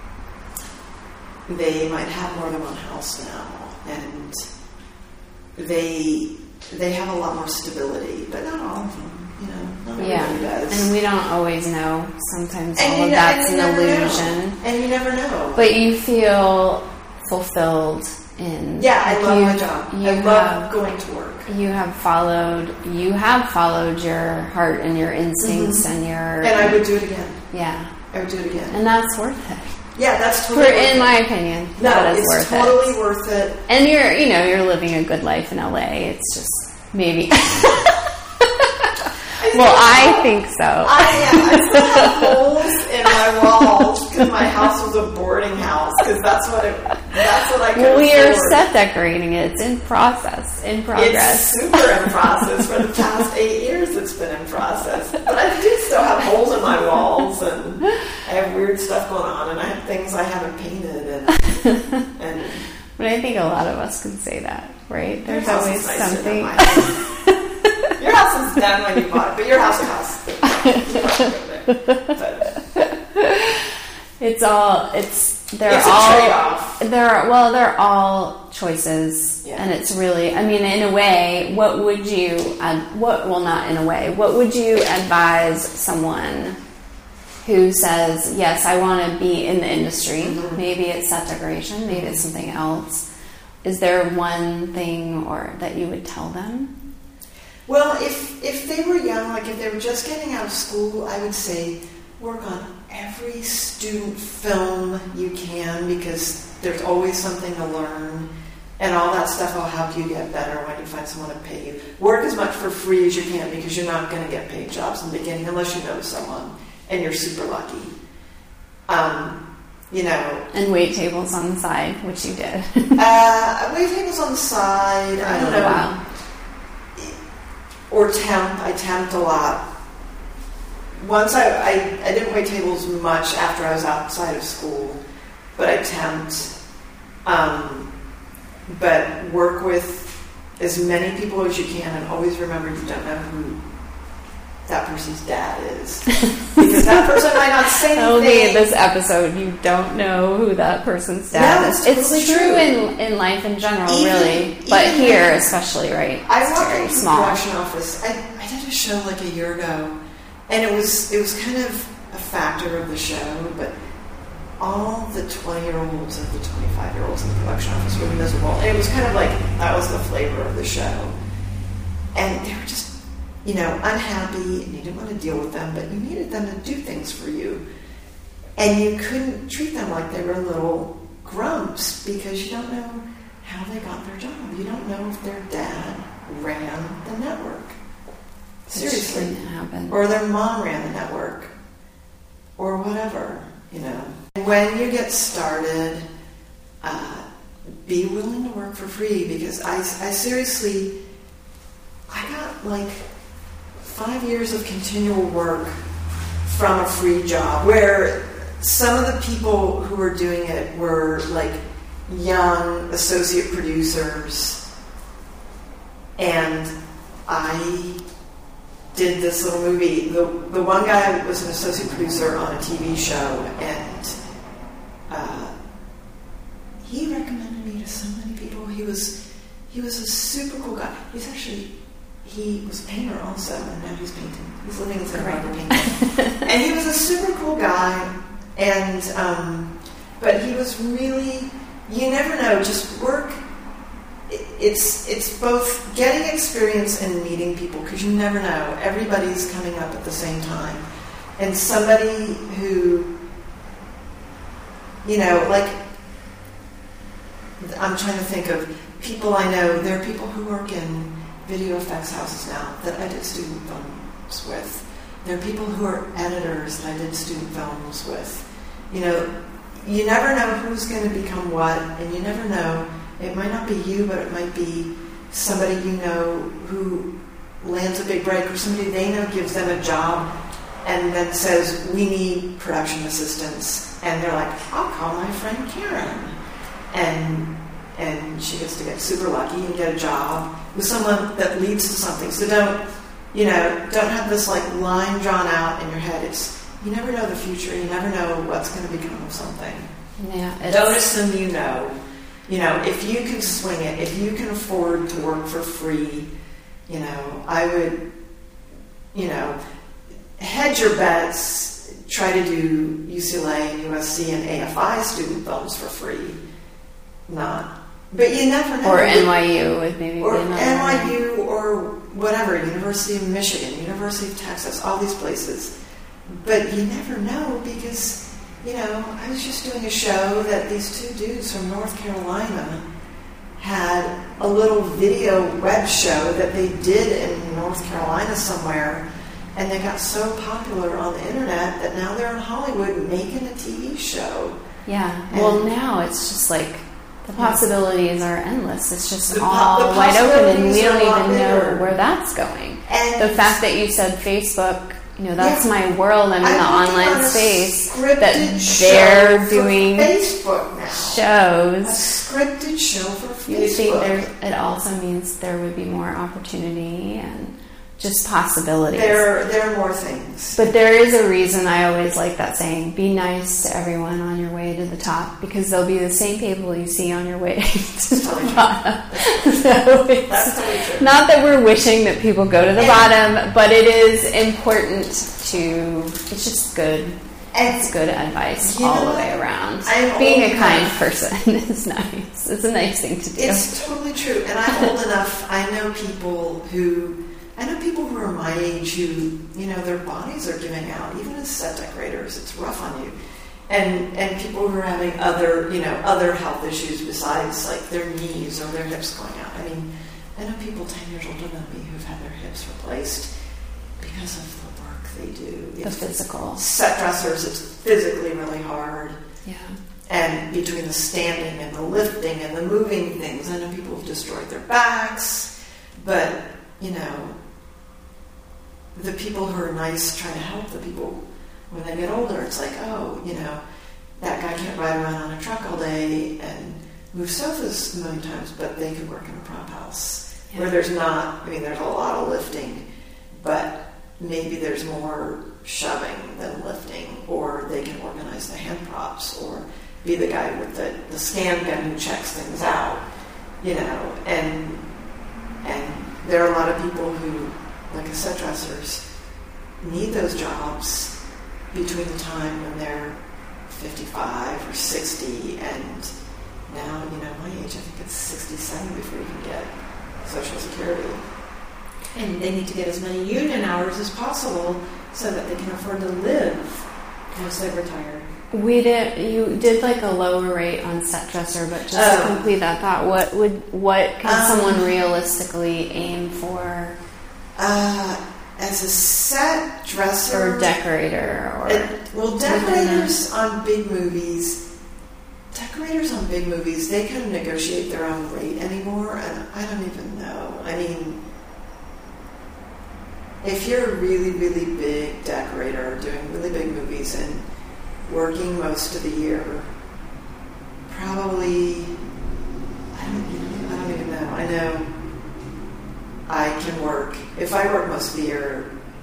they might have more than one house now, and they... They have a lot more stability, but not all of them, you know, not yeah. everybody does. And we don't always know. Sometimes and all of know, that's an Know. illusion. And you never know. But you feel fulfilled in... Yeah, I love you, my job. I have, love going to work. You have followed, you have followed your heart and your instincts mm-hmm. and your... And I would do it again. Yeah. I would do it again. And that's worth it. Yeah, that's totally For, worth in it. my opinion, no, that is it's worth totally it. worth it. And you're, you know, you're living a good life in L A. It's just maybe. Well, I think so. I am. I still have holes in my walls because my house was a boarding house. Because that's what it. That's what I could Well, we afford. are set decorating it. It's in process, in progress. It's super in process. For the past eight years, it's been in process. But I do still have holes in my walls, and I have weird stuff going on, and I have things I haven't painted, and a lot of us can say that, right? There's your house always is nicer than something. mine. Your house is done when you bought it, but your house costs. But it's all it's they're it's a all trade-off. they're well they're all choices, Yeah. and it's really, I mean, in a way, what would you uh, what well not in a way what would you advise someone who says, yes, I want to be in the industry? Mm-hmm. Maybe it's set decoration, maybe it's something else. Is there one thing or that you would tell them? Well, if if they were young, like if they were just getting out of school, I would say work on every student film you can, because there's always something to learn, and all that stuff will help you get better when you find someone to pay you. Work as much for free as you can, because you're not going to get paid jobs in the beginning unless you know someone and you're super lucky. Um, you know, and wait tables on the side, which you did. uh, wait tables on the side. I don't know. Wow. Or temp. I temped a lot. Once I, I, I didn't wait tables much after I was outside of school, but I temped. Um, but work with as many people as you can, and always remember you don't know who that person's dad is. Because that person might not say anything. Only in this episode, you don't know who that person's dad no, is. it's, it's totally true, true in in life in general, even, really. But even here, especially, right? I It's walked very into the small. production office. I, I did a show like a year ago, and it was it was kind of a factor of the show, but all the twenty-year-olds and the twenty-five-year-olds in the production office were miserable. And it was kind of like, that was the flavor of the show. And they were just, you know, unhappy, and you didn't want to deal with them, but you needed them to do things for you. And you couldn't treat them like they were little grumps, because you don't know how they got their job. You don't know if their dad ran the network. Seriously. It shouldn't happen. Or their mom ran the network. Or whatever, you know. When you get started, uh, be willing to work for free, because I, I seriously, I got like five years of continual work from a free job, where some of the people who were doing it were like young associate producers, and I did this little movie. The the one guy was an associate producer on a T V show, and uh, he recommended me to so many people. He was he was a super cool guy. He's actually he was a painter also, and now he's painting. He's living in Santa Barbara painting, and he was a super cool guy. And um, but he was really, you never know. Just work. It's it's both getting experience and meeting people, because you never know. Everybody's coming up at the same time. And somebody who, you know, like, I'm trying to think of people I know. There are people who work in video effects houses now that I did student films with. There are people who are editors that I did student films with. You know, you never know who's going to become what, and you never know. It might not be you, but it might be somebody you know who lands a big break, or somebody they know gives them a job and then says, we need production assistants. And they're like, I'll call my friend Karen. And and she gets to get super lucky and get a job with someone that leads to something. So don't, you know, don't have this like line drawn out in your head. It's, you never know the future. You never know what's going to become of something. Yeah. Don't assume you know. You know, if you can swing it, if you can afford to work for free, you know, I would, you know, hedge your bets, try to do U C L A and U S C and A F I student films for free. Not. But you never know. Or N Y U with maybe Or another. N Y U or whatever, University of Michigan, University of Texas, all these places. But you never know, because, you know, I was just doing a show that these two dudes from North Carolina had a little video web show that they did in North Carolina somewhere, and they got so popular on the internet that now they're in Hollywood making a T V show. Yeah. Well, now it's just like the possibilities are endless. It's just The po- all the wide open, and we possibilities don't are a lot even know bigger. where that's going. And The fact that you said Facebook you know, that's Yeah. my world. I'm in I'm the working online on a space scripted that show they're for doing Facebook now. A shows. scripted show for You would think Facebook. there, it also means there would be more opportunity and just possibilities. There, there are more things. But there is a reason I always like that saying, be nice to everyone on your way to the top, because they'll be the same people you see on your way to the bottom. So it's That's totally true. not that we're wishing that people go to the And- bottom, but it is important to, it's just good. And It's good advice You all know the what? way around. I'm Being old a kind enough- person is nice. It's a nice thing to do. it's totally true. And I'm old enough, I know people who, I know people who are my age who, you know, their bodies are giving out, even as set decorators, it's rough on you. And and people who are having other, you know, other health issues besides like their knees or their hips going out. I mean, I know people ten years older than me who've had their hips replaced because of the work they do. The It's physical. set dressers, it's physically really hard. Yeah. And between the standing and the lifting and the moving things, I know people have destroyed their backs, but, you know, the people who are nice try to help the people when they get older. It's like, oh, you know, that guy can't ride around on a truck all day and move sofas a million times, but they could work in a prop house Yeah. where there's not, I mean, there's a lot of lifting, but maybe there's more shoving than lifting, or they can organize the hand props, or be the guy with the, the scan gun who checks things out, you know, and and there are a lot of people who, like I said, dressers, need those jobs between the time when they're fifty-five or sixty and now, you know, my age, I think it's sixty-seven before you can get Social Security. And they need to get as many union hours as possible so that they can afford to live once they've retired. We did. You did like a lower rate on set dresser, but just Oh. to complete that thought, what would what can Um, someone realistically aim for, Uh, as a set dresser, or decorator, or it, well, decorators on big movies, decorators on big movies, they kind of negotiate their own rate anymore, and I don't even know. I mean, if you're a really, really big decorator doing really big movies and working most of the year, probably, I don't even, I don't even know. I know I can work, if I work most of the year,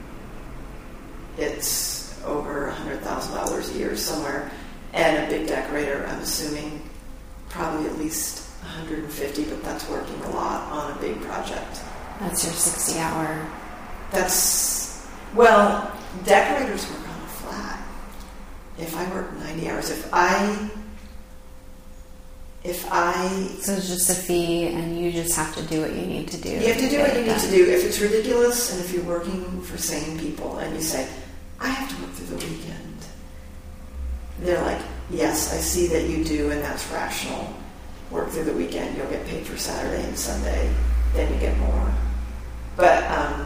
it's over one hundred thousand dollars a year somewhere, and a big decorator, I'm assuming, probably at least one hundred fifty, but that's working a lot on a big project. that's your sixty hour? That's, well, decorators work on a flat. If I work ninety hours, if I, if I, So it's just a fee, and you just have to do what you need to do. you have to do get what it you need done. to do. If it's ridiculous, and if you're working for sane people, and you say, I have to work through the weekend, they're like, yes, I see that you do, and that's rational. Work through the weekend, you'll get paid for Saturday and Sunday, then you get more. But, um,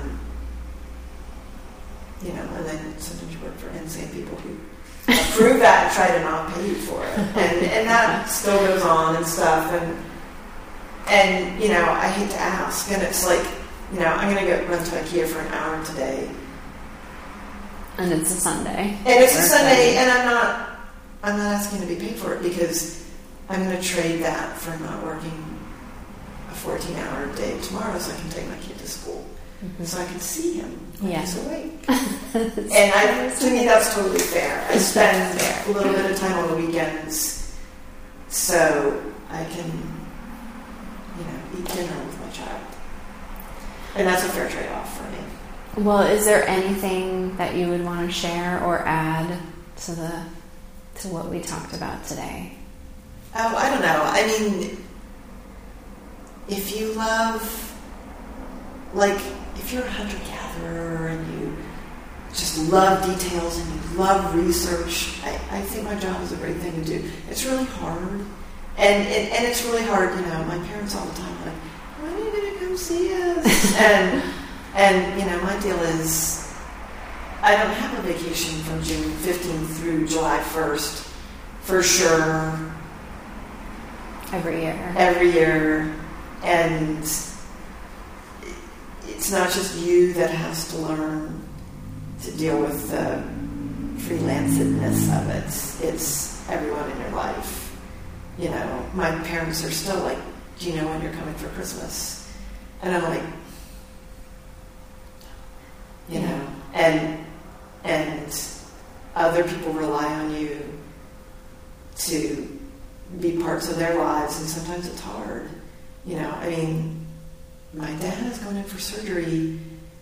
you know, and then sometimes you work for insane people who approve that and try to not pay you for it. And and that still goes on and stuff. And, and you know, I hate to ask. And it's like, you know, I'm going to go run to IKEA for an hour today. And it's a Sunday. And it's a Or Sunday, and I'm not, I'm not asking to be paid for it because I'm going to trade that for not working a fourteen hour day tomorrow so I can take my kid to school. Mhm. So I can see him when Yeah. he's awake. And I, to me, that's totally fair. I spend Fair. a little bit of time on the weekends so I can, you know, eat dinner with my child. And that's a fair trade-off for me. Well, is there anything that you would want to share or add to the to what we talked about today? Oh, I don't know. I mean, if you love, like, if you're a hunter-gatherer and you just love details and you love research, I, I think my job is a great thing to do. It's really hard. And, and, and it's really hard, you know, my parents all the time are like, when are you going to come see us? and, and, you know, my deal is, I don't have a vacation from June fifteenth through July first, for sure, Every year. every year. And it's not just you that has to learn to deal with the freelancedness of it. It's everyone in your life. You know, my parents are still like, do you know when you're coming for Christmas? And I'm like, you know, and and other people rely on you to be parts of their lives, and sometimes it's hard. You know, I mean, my dad is going in for surgery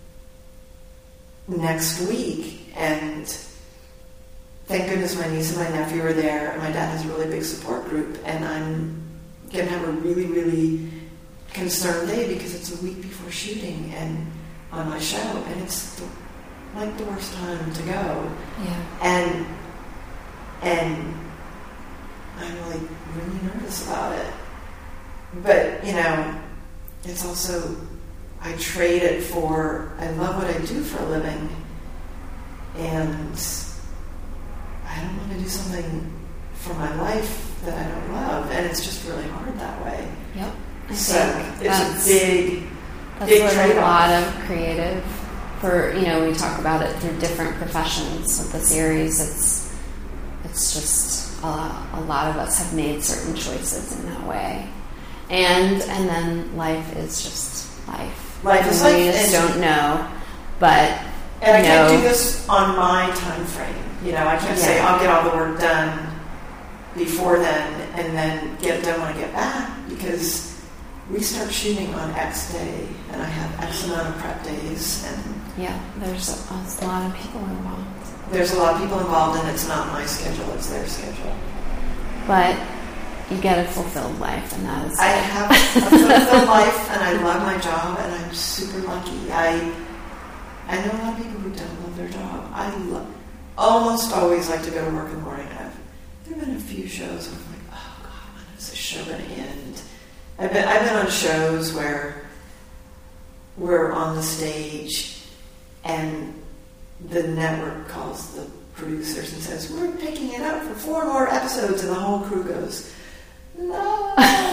next week, and thank goodness my niece and my nephew are there, and my dad has a really big support group, and I'm going to have a really, really concerned day because it's a week before shooting and on my show, and it's the, like the worst time to go. Yeah. And and I'm like really nervous about it. But, you know, it's also, I trade it for, I love what I do for a living, and I don't want to do something for my life that I don't love, and it's just really hard that way. Yep. I So it's that's, a big, that's big what trade-off. a lot of creative, for, you know, we talk about it through different professions with the series. It's it's just a lot, a lot of us have made certain choices in that way, and and then life is just life. Life is we life, just and- don't know, but And I can't know- do this on my time frame. You know, I can't say Yeah. I'll get all the work done before then and then get it done when I get back, because we start shooting on X day and I have X amount of prep days, and yeah, there's a, a lot of people involved. there's a lot of people involved, and it's not my schedule, it's their schedule. But you get a fulfilled life, and that is I have a fulfilled life, and I love my job, and I'm super lucky. I I know a lot of people who don't love their job. I lo- almost always like to go to work in the morning. I've, there have been a few shows where I'm like, oh God, when is this show going to end? I've been, I've been on shows where we're on the stage and the network calls the producers and says, we're picking it up for four more episodes, and the whole crew goes, no,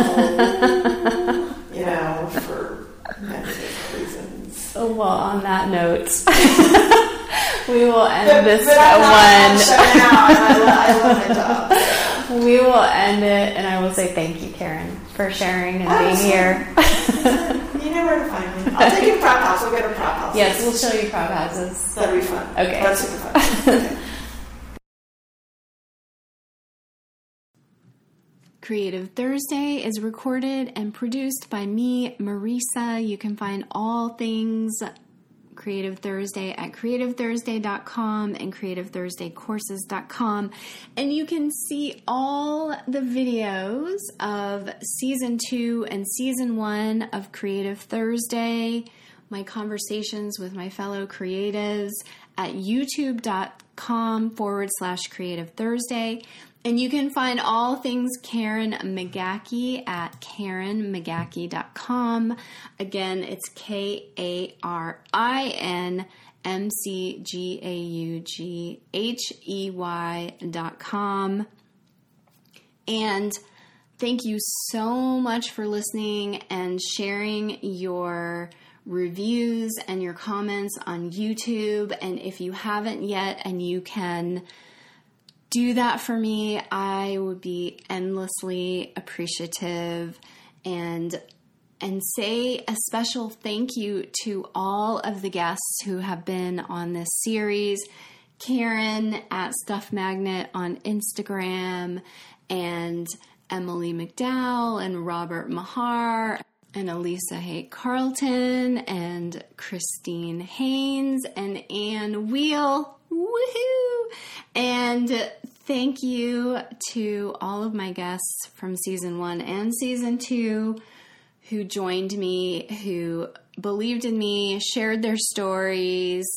you know, for many different reasons. Oh, well, on that note, we will end But, this but I'm not on one. show now, and I, lo- I love my job. So. We will end it, and I will say thank you, Karen, for sharing and being here. You know where to find me. I'll take you to Prop House. We'll go to Prop House. Yes, we'll show you prop houses. That'll be fun. Okay. That's super fun. Okay. Creative Thursday is recorded and produced by me, Marisa. You can find all things Creative Thursday at creative thursday dot com and creative thursday courses dot com. And you can see all the videos of season two and season one of Creative Thursday, my conversations with my fellow creatives at youtube.com forward slash creative Thursday. And you can find all things Karen McGachy at karen mcgachy dot com. Again, it's K A R I N M C G A U G H E Y dot com. And thank you so much for listening and sharing your reviews and your comments on YouTube. And if you haven't yet and you can do that for me, I would be endlessly appreciative, and and say a special thank you to all of the guests who have been on this series. Karen at Stuff Magnet on Instagram, and Emily McDowell and Robert Mahar and Elisa Haight Carlton and Christine Haynes and Anne Wheel. Woohoo! And thank you to all of my guests from season one and season two who joined me, who believed in me, shared their stories.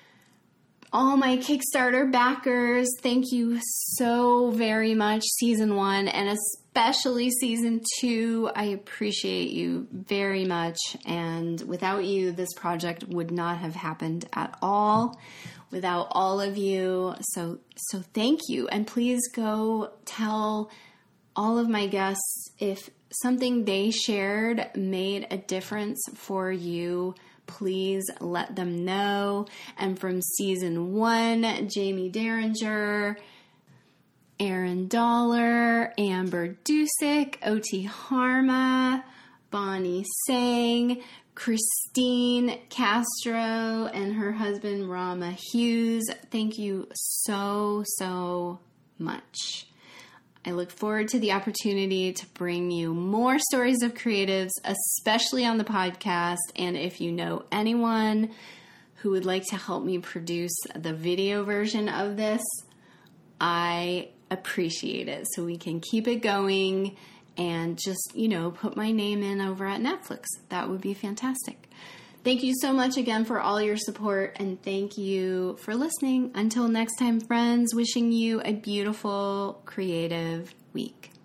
All my Kickstarter backers, thank you so very much, season one, and especially season two. I appreciate you very much, and without you, this project would not have happened at all. Without all of you, so so thank you, and please go tell all of my guests if something they shared made a difference for you. please let them know. And from season one, Jamie Derringer, Aaron Dollar, Amber Dusick, O T Harma, Bonnie Sang, Christine Castro, and her husband Rama Hughes. Thank you so, so much. I look forward to the opportunity to bring you more stories of creatives, especially on the podcast. And if you know anyone who would like to help me produce the video version of this, I appreciate it. So we can keep it going and just, you know, put my name in over at Netflix. That would be fantastic. Thank you so much again for all your support, and thank you for listening. Until next time, friends, wishing you a beautiful, creative week.